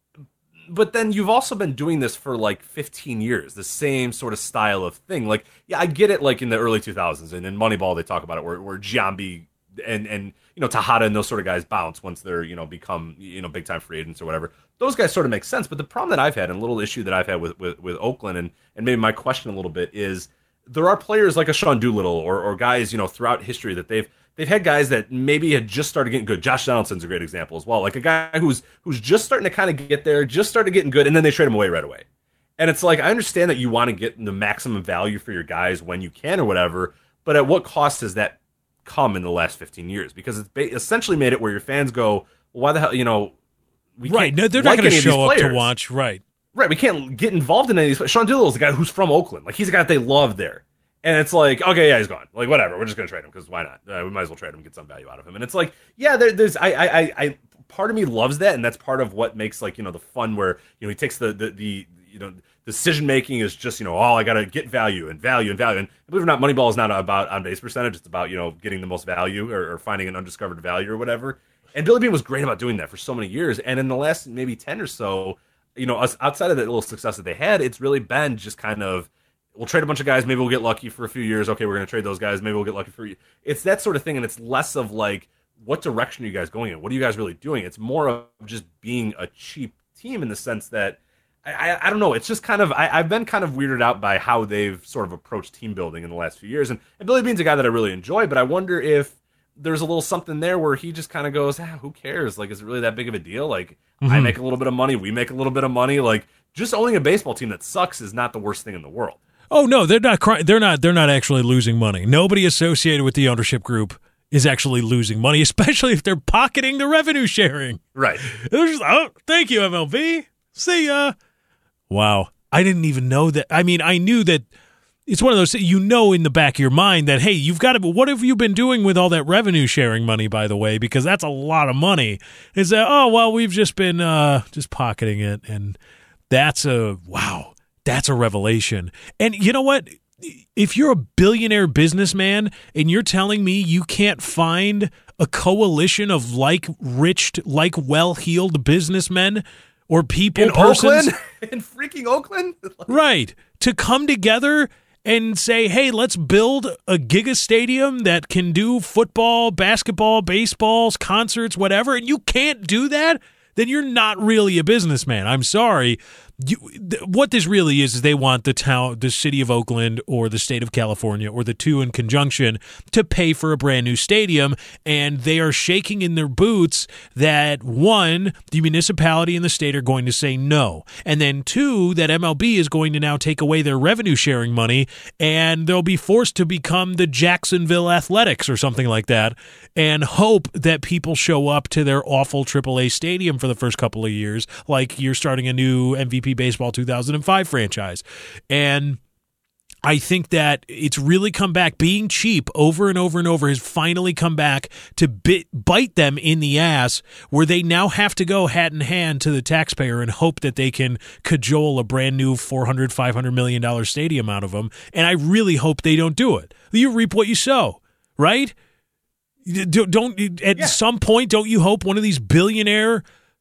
But then you've also been doing this for like fifteen years, the same sort of style of thing. Like, yeah, I get it, like in the early two thousands, and in Moneyball they talk about it, where, where Giambi and, and, you know, Tejada and those sort of guys bounce once they're, you know, become, you know, big-time free agents or whatever. Those guys sort of make sense. But the problem that I've had, and a little issue that I've had with, with, with Oakland, and, and maybe my question a little bit is, there are players like a Sean Doolittle or, or guys, you know, throughout history that they've they've had guys that maybe had just started getting good. Josh Donaldson's a great example as well. Like a guy who's who's just starting to kind of get there, just started getting good, and then they trade him away right away. And it's like, I understand that you want to get the maximum value for your guys when you can or whatever, but at what cost has that come in the last fifteen years? Because it's essentially made it where your fans go, well, why the hell, you know, we right, can't no, they're like not going to show up players. to watch, right. Right, we can't get involved in any of these. Sean Doolittle's the guy who's from Oakland. Like, he's the guy that they love there. And it's like, okay, yeah, he's gone. Like, whatever, we're just going to trade him because why not? Uh, we might as well trade him and get some value out of him. And it's like, yeah, there, there's, I, I, I, I, part of me loves that, and that's part of what makes, like, you know, the fun where, you know, he takes the, the, the you know, decision making is just, you know, oh, I got to get value and value and value. And believe it or not, Moneyball is not about on base percentage. It's about, you know, getting the most value or, or finding an undiscovered value or whatever. And Billy Beane was great about doing that for so many years. And in the last maybe ten or so, you know, us outside of that little success that they had, it's really been just kind of, we'll trade a bunch of guys, maybe we'll get lucky for a few years. Okay, we're going to trade those guys, maybe we'll get lucky for you. It's that sort of thing, and it's less of like, what direction are you guys going in? What are you guys really doing? It's more of just being a cheap team in the sense that, I, I, I don't know, it's just kind of, I, I've been kind of weirded out by how they've sort of approached team building in the last few years. And, and Billy Beane's a guy that I really enjoy, but I wonder if there's a little something there where he just kind of goes, ah, who cares? Like, is it really that big of a deal? Like, mm-hmm. I make a little bit of money, we make a little bit of money. Like, just owning a baseball team that sucks is not the worst thing in the world. Oh no, they're not. Cry- they're not. They're not actually losing money. Nobody associated with the ownership group is actually losing money, especially if they're pocketing the revenue sharing. Right. They're just, oh, thank you, M L B. See ya. Wow, I didn't even know that. I mean, I knew that. It's one of those, you know, in the back of your mind that, hey, you've got to, what have you been doing with all that revenue sharing money, by the way? Because that's a lot of money. Is that, oh, well, we've just been uh, just pocketing it. And that's a, wow, that's a revelation. And you know what? If you're a billionaire businessman and you're telling me you can't find a coalition of like-rich, like well-heeled businessmen or people, in persons. Oakland? In freaking Oakland? Right. To come together and say, hey, let's build a giga stadium that can do football, basketball, baseballs, concerts, whatever, and you can't do that, then you're not really a businessman. I'm sorry. You, th- what this really is is they want the town, the city of Oakland or the state of California or the two in conjunction to pay for a brand new stadium, and they are shaking in their boots that, one, the municipality and the state are going to say no, and then two, that M L B is going to now take away their revenue sharing money, and they'll be forced to become the Jacksonville Athletics or something like that, and hope that people show up to their awful triple A stadium for the first couple of years, like you're starting a new M V P Baseball two thousand five franchise. And I think that it's really come back. Being cheap over and over and over has finally come back to bit, bite them in the ass, where they now have to go hat in hand to the taxpayer and hope that they can cajole a brand new four hundred, five hundred million dollars stadium out of them. And I really hope they don't do it. You reap what you sow, right? Don't, at yeah. some point, don't you hope one of these billionaire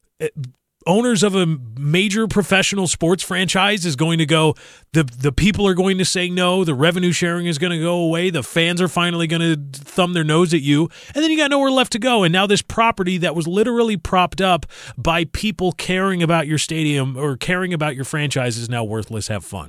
owners of a major professional sports franchise is going to go, the the people are going to say no, the revenue sharing is going to go away, the fans are finally going to thumb their nose at you, and then you got nowhere left to go. And now this property that was literally propped up by people caring about your stadium or caring about your franchise is now worthless. Have fun.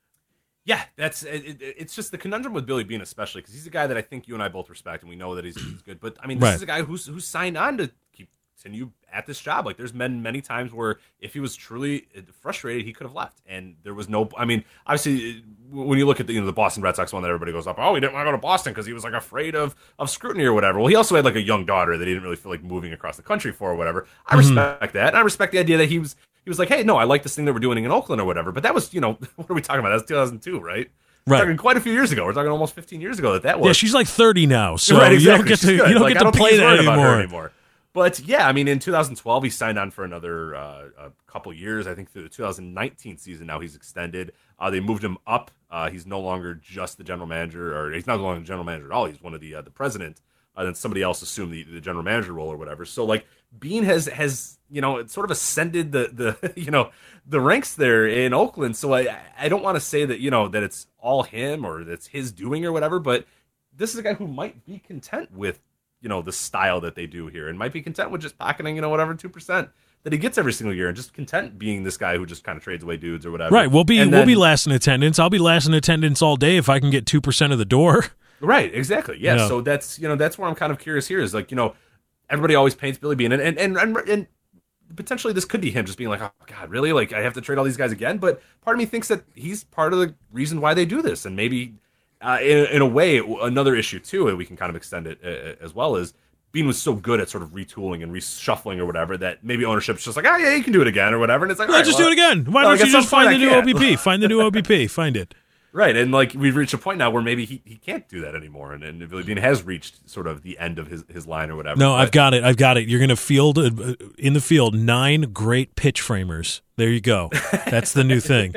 Yeah, that's it, it's just the conundrum with Billy Beane, especially because he's a guy that I think you and I both respect, and we know that he's, he's good. But I mean, this right. is a guy who's who's signed on to keep continue at this job. Like, there's been many times where if he was truly frustrated, he could have left, and there was no. I mean, obviously, when you look at the, you know, the Boston Red Sox one that everybody goes up, oh, he didn't want to go to Boston because he was like afraid of of scrutiny or whatever. Well, he also had like a young daughter that he didn't really feel like moving across the country for or whatever. I mm-hmm. respect that. And I respect the idea that he was he was like, hey, no, I like this thing that we're doing in Oakland or whatever. But that was, you know, what are we talking about? That was two thousand two, right? We're right. talking quite a few years ago. We're talking almost fifteen years ago that that was. Yeah, she's like thirty now, so right, exactly. you don't get to you don't like, get to play that anymore. anymore. But yeah, I mean, in two thousand twelve, he signed on for another uh, a couple years. I think through the two thousand nineteen season, now he's extended. Uh, they moved him up. Uh, he's no longer just the general manager, or he's not no longer the general manager at all. He's one of the uh, the president. Uh, then somebody else assumed the, the general manager role or whatever. So like Beane has has you know sort of ascended the the you know the ranks there in Oakland. So I I don't want to say that you know that it's all him or that's his doing or whatever. But this is a guy who might be content with you know the style that they do here, and might be content with just pocketing you know whatever two percent that he gets every single year, and just content being this guy who just kind of trades away dudes or whatever. Right. We'll be and we'll then, be last in attendance. I'll be last in attendance all day if I can get two percent of the door. Right, exactly. Yeah, yeah. So that's you know that's where I'm kind of curious here is like you know everybody always paints Billy Beane and and, and and and potentially this could be him just being like, oh God, really? Like I have to trade all these guys again? But part of me thinks that he's part of the reason why they do this, and maybe uh, in in a way another issue too, and we can kind of extend it uh, as well as Beane was so good at sort of retooling and reshuffling or whatever that maybe ownership's just like, oh yeah, you can do it again or whatever, and it's like, yeah, all right, just well, do it again. Why well, don't you just find the new can. O B P? Find the new O B P. Find it. Right, and like we've reached a point now where maybe he, he can't do that anymore, and, and Billy Beane has reached sort of the end of his, his line or whatever. No, but, I've got it. I've got it. You're going to field uh, in the field nine great pitch framers. There you go. That's the new thing.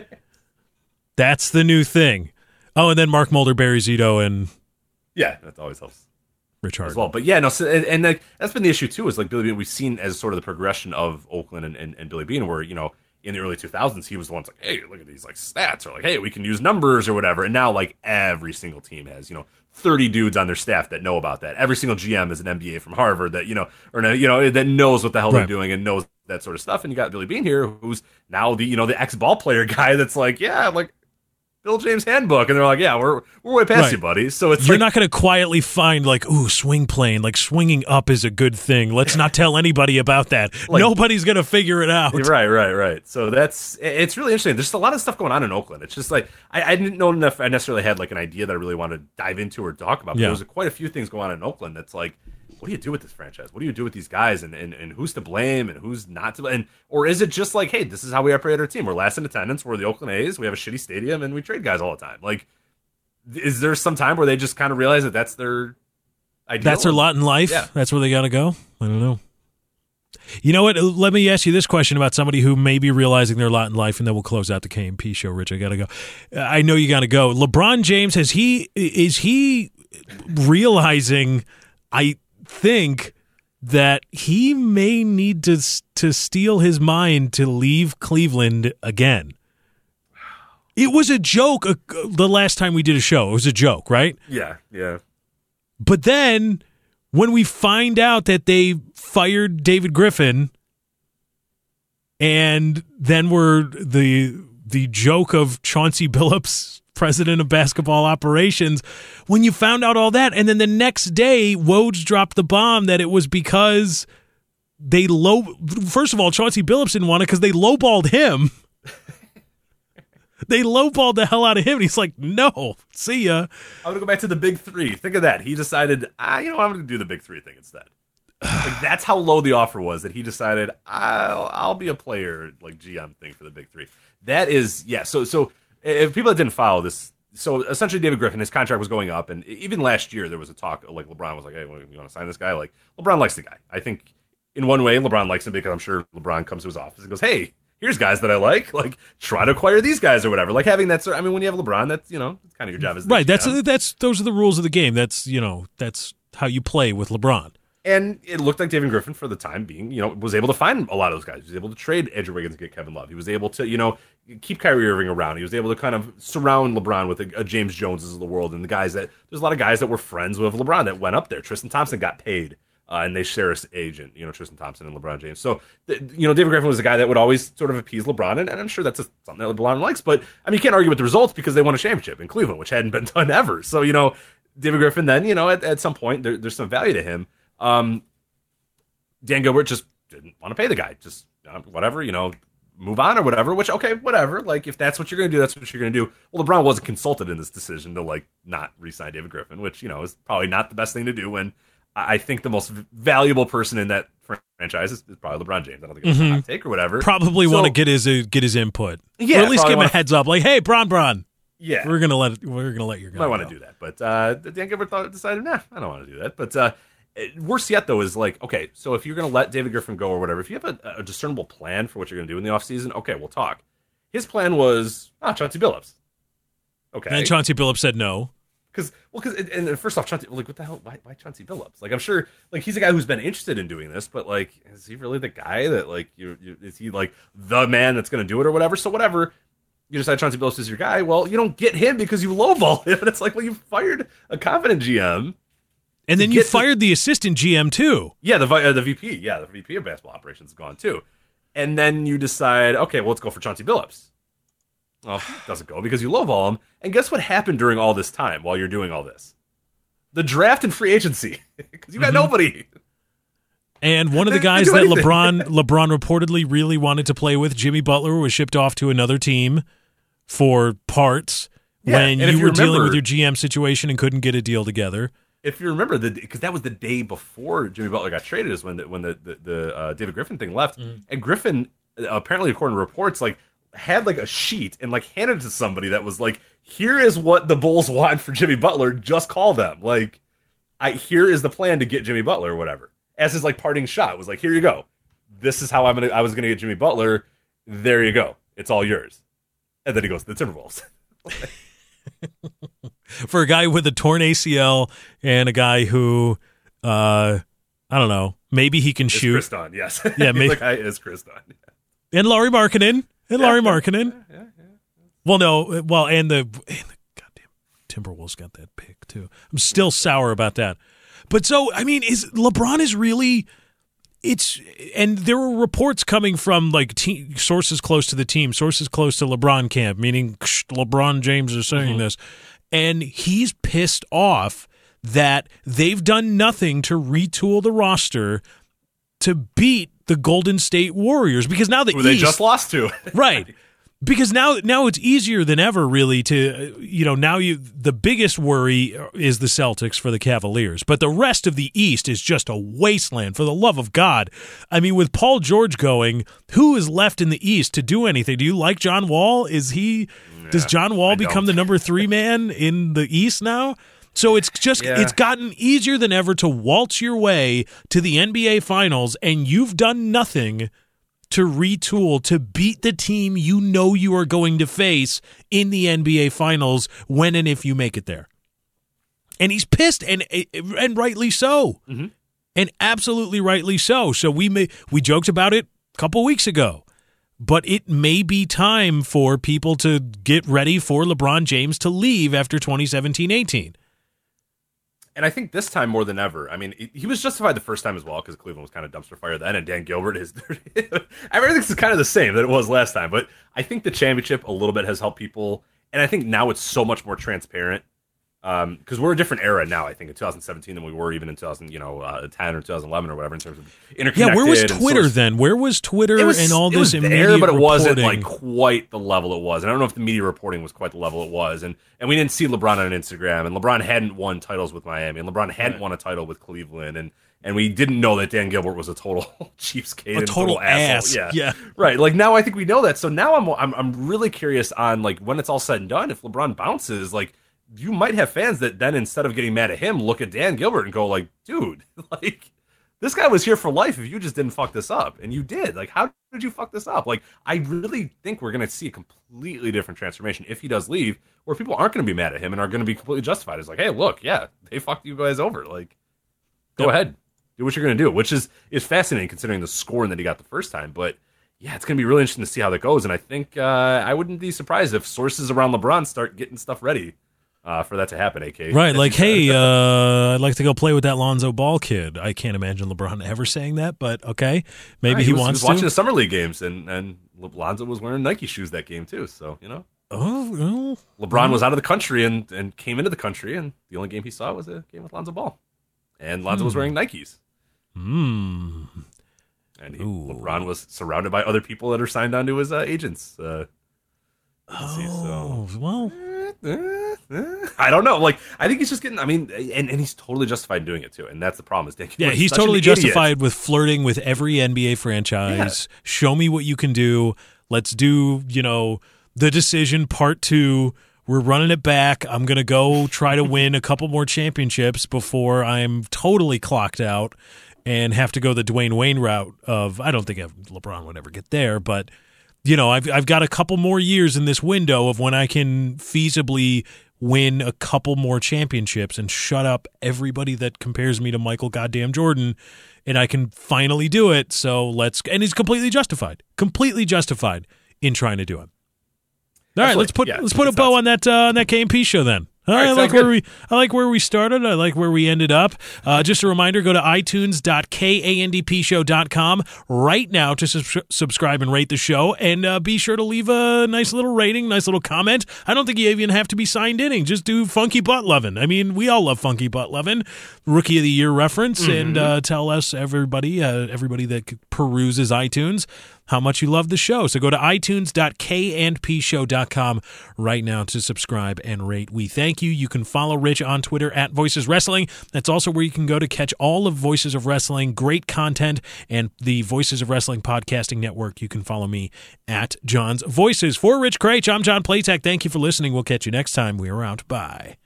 That's the new thing. Oh, and then Mark Mulder, Barry Zito, and yeah, that always helps. Rich Hart as well. But yeah, no, so, and, and like, that's been the issue too. Is like Billy Beane, we've seen as sort of the progression of Oakland and, and, and Billy Beane, where you know in the early two thousands, he was the one that's like, hey, look at these like stats, or like, hey, we can use numbers or whatever. And now like every single team has, you know, thirty dudes on their staff that know about that. Every single G M is an M B A from Harvard that, you know, or you know, that knows what the hell right. they're doing and knows that sort of stuff. And you got Billy Beane here, who's now the, you know, the ex-ball player guy that's like, yeah, like Bill James handbook, and they're like, yeah, we're we're way past right. you, buddy. So it's you're like, not going to quietly find like, ooh, swing plane, like swinging up is a good thing. Let's not tell anybody about that. Like, nobody's going to figure it out. Right, right, right. So that's it's really interesting. There's just a lot of stuff going on in Oakland. It's just like I, I didn't know enough. I necessarily had like an idea that I really wanted to dive into or talk about. But yeah. There's quite a few things going on in Oakland. That's like, what do you do with this franchise? What do you do with these guys? And, and, and who's to blame and who's not to blame? Or is it just like, hey, this is how we operate our team. We're last in attendance. We're the Oakland A's. We have a shitty stadium and we trade guys all the time. Like, is there some time where they just kind of realize that that's their ideal? That's their lot in life? Yeah. That's where they got to go? I don't know. You know what? Let me ask you this question about somebody who may be realizing their lot in life, and then we'll close out the K M P show. Rich, I got to go. I know you got to go. LeBron James, has he is he realizing, I think, that he may need to to steel his mind to leave Cleveland again? It was a joke uh, the last time we did a show. It was a joke, right? Yeah, yeah. But then when we find out that they fired David Griffin, and then we're the the joke of Chauncey Billups, president of basketball operations, when you found out all that, and then the next day Woj dropped the bomb that it was because they low. First of all, Chauncey Billups didn't want it because they lowballed him. They lowballed the hell out of him, and he's like, no, see ya. I'm going to go back to the big three. Think of that. He decided, ah, you know, I'm going to do the big three thing instead. Like, that's how low the offer was, that he decided, I'll, I'll be a player, like G M thing for the big three. That is, yeah, so so if people that didn't follow this, so essentially David Griffin, his contract was going up, and even last year there was a talk, like LeBron was like, hey, you want to sign this guy? Like, LeBron likes the guy. I think in one way, LeBron likes him because I'm sure LeBron comes to his office and goes, hey, here's guys that I like, like try to acquire these guys or whatever. Like having that sort, I mean, when you have LeBron, that's, you know, it's kind of your job as the right. That's, G M. that's, those are the rules of the game. That's, you know, that's how you play with LeBron. And it looked like David Griffin, for the time being, you know, was able to find a lot of those guys. He was able to trade Andrew Wiggins and get Kevin Love. He was able to, you know, keep Kyrie Irving around. He was able to kind of surround LeBron with a, a James Joneses of the world and the guys that, there's a lot of guys that were friends with LeBron that went up there. Tristan Thompson got paid. Uh, and they share an agent, you know, Tristan Thompson and LeBron James. So, th- you know, David Griffin was a guy that would always sort of appease LeBron, and, and I'm sure that's a, something that LeBron likes. But, I mean, you can't argue with the results because they won a championship in Cleveland, which hadn't been done ever. So, you know, David Griffin then, you know, at, at some point, there, there's some value to him. Um, Dan Gilbert just didn't want to pay the guy. Just, uh, whatever, you know, move on or whatever, which, okay, whatever. Like, if that's what you're going to do, that's what you're going to do. Well, LeBron wasn't consulted in this decision to, like, not re-sign David Griffin, which, you know, is probably not the best thing to do when I think the most valuable person in that franchise is, is probably LeBron James. I don't think it's mm-hmm. a hot take or whatever. Probably so, want to get his uh, get his input, yeah, or at least give him wanna, a heads up, like, "Hey, Bron, Bron, yeah, we're gonna let we're gonna let your guy might want go. to do that." But uh, Dan Gilbert thought, decided, nah, I don't want to do that. But uh, worse yet, though, is like, okay, so if you're gonna let David Griffin go or whatever, if you have a, a discernible plan for what you're gonna do in the offseason, okay, we'll talk. His plan was, ah, Chauncey Billups. Okay, and Chauncey Billups said no. Because, well, because, and first off, Chauncey, like, what the hell? Why, why Chauncey Billups? Like, I'm sure, like, he's a guy who's been interested in doing this, but, like, is he really the guy that, like, you, you is he, like, the man that's going to do it or whatever? So, whatever, you decide Chauncey Billups is your guy. Well, you don't get him because you lowball him. And it's like, well, you fired a confident G M. And then you fired to, the assistant G M, too. Yeah, the, uh, the V P. Yeah, the V P of basketball operations is gone, too. And then you decide, okay, well, let's go for Chauncey Billups. Well, it doesn't go because you lowball him. And guess what happened during all this time while you're doing all this? The draft and free agency. Because you got mm-hmm. nobody. And one of the guys that anything. LeBron LeBron reportedly really wanted to play with, Jimmy Butler, was shipped off to another team for parts yeah, when you, you were remember, dealing with your G M situation and couldn't get a deal together. If you remember, because that was the day before Jimmy Butler got traded, is when the, when the, the, the uh, David Griffin thing left. Mm-hmm. And Griffin, apparently, according to reports, like, had like a sheet and like handed it to somebody that was like, here is what the Bulls want for Jimmy Butler, just call them. Like, I here is the plan to get Jimmy Butler or whatever. As his like parting shot was like, here you go. This is how I'm gonna I was gonna get Jimmy Butler. There you go. It's all yours. And then he goes to the Timberwolves. For a guy with a torn A C L and a guy who uh I don't know, maybe he can it's shoot. Chris Dunn, yes. Yeah, maybe the guy is Chris Dunn. And Lauri Markkanen, And Larry Markkinen. Yeah, yeah, yeah. Well, no, well, and the, and the goddamn Timberwolves got that pick too. I'm still sour about that. But so, I mean, is LeBron is really, it's, and there were reports coming from like te- sources close to the team, sources close to LeBron camp, meaning LeBron James is saying mm-hmm. this, and he's pissed off that they've done nothing to retool the roster to beat the Golden State Warriors, because now the Who East, they just lost to. Right. Because now now it's easier than ever, really, to, you know, now you the biggest worry is the Celtics for the Cavaliers. But the rest of the East is just a wasteland, for the love of God. I mean, with Paul George going, who is left in the East to do anything? Do you like John Wall? Is he yeah, does John Wall I become don't. the number three man in the East now? So it's just yeah. it's gotten easier than ever to waltz your way to the N B A Finals, and you've done nothing to retool to beat the team you know you are going to face in the N B A Finals when and if you make it there. And he's pissed, and and rightly so, mm-hmm. and absolutely rightly so. So we may we joked about it a couple weeks ago, but it may be time for people to get ready for LeBron James to leave after twenty seventeen eighteen. And I think this time more than ever, I mean, he was justified the first time as well, because Cleveland was kind of dumpster fire then, and Dan Gilbert is everything's kind of the same that it was last time. But I think the championship a little bit has helped people, and I think now it's so much more transparent, because um, we're a different era now. I think in twenty seventeen than we were even in two thousand, you know, uh, ten or twenty eleven or whatever in terms of interconnected. Yeah, where was Twitter source- then? Where was Twitter was, and all this immediate there, but it reporting? wasn't like quite the level it was. And I don't know if the media reporting was quite the level it was. And and we didn't see LeBron on Instagram. And LeBron hadn't won titles with Miami. And LeBron hadn't right. won a title with Cleveland. And and we didn't know that Dan Gilbert was a total cheapskate, a and total, total ass. asshole. Yeah, yeah, right. Like now, I think we know that. So now I'm I'm I'm really curious on like when it's all said and done. If LeBron bounces, like. You might have fans that then, instead of getting mad at him, look at Dan Gilbert and go like, dude, like, this guy was here for life if you just didn't fuck this up. And you did. Like, how did you fuck this up? Like, I really think we're going to see a completely different transformation if he does leave, where people aren't going to be mad at him and are going to be completely justified. It's like, hey, look, yeah, they fucked you guys over. Like, go yep. ahead. Do what you're going to do, which is, is fascinating considering the scoring that he got the first time. But, yeah, it's going to be really interesting to see how that goes. And I think uh, I wouldn't be surprised if sources around LeBron start getting stuff ready. Uh, for that to happen, A K. Right, like, hey, uh, I'd like to go play with that Lonzo Ball kid. I can't imagine LeBron ever saying that, but okay, maybe right, he, he was, wants he was to. watching the Summer League games, and, and Lonzo was wearing Nike shoes that game, too, so, you know. Oh, well. LeBron was out of the country and, and came into the country, and the only game he saw was a game with Lonzo Ball. And Lonzo hmm. was wearing Nikes. Hmm. And he, LeBron was surrounded by other people that are signed on to his uh, agents. Uh, oh, see, so. well... I don't know. Like, I think he's just getting. I mean, and, and he's totally justified in doing it too. And that's the problem. Is Dan yeah, he's totally justified with flirting with every N B A franchise. Yeah. Show me what you can do. Let's do, you know, The Decision Part Two. We're running it back. I'm gonna go try to win a couple more championships before I'm totally clocked out and have to go the Dwayne Wayne route of. I don't think LeBron would ever get there, but. You know, I've I've got a couple more years in this window of when I can feasibly win a couple more championships and shut up everybody that compares me to Michael goddamn Jordan, and I can finally do it. So let's and he's completely justified, completely justified in trying to do it. All right, let's put yeah, let's put a bow on that uh, on that K M P show then. All right, I like where we I like where we started. I like where we ended up. Uh, just a reminder: go to i tunes dot kandp show dot com right now to su- subscribe and rate the show, and uh, be sure to leave a nice little rating, nice little comment. I don't think you even have to be signed inning. Just do Funky Butt Lovin'. I mean, we all love Funky Butt Lovin', Rookie of the Year reference, mm-hmm. and uh, tell us everybody, uh, everybody that peruses iTunes. How much you love the show. So go to i tunes dot kandp show dot com right now to subscribe and rate. We thank you. You can follow Rich on Twitter at Voices Wrestling. That's also where you can go to catch all of Voices of Wrestling, great content, and the Voices of Wrestling podcasting network. You can follow me at John's Voices. For Rich Craich, I'm John Platek. Thank you for listening. We'll catch you next time. We are out. Bye.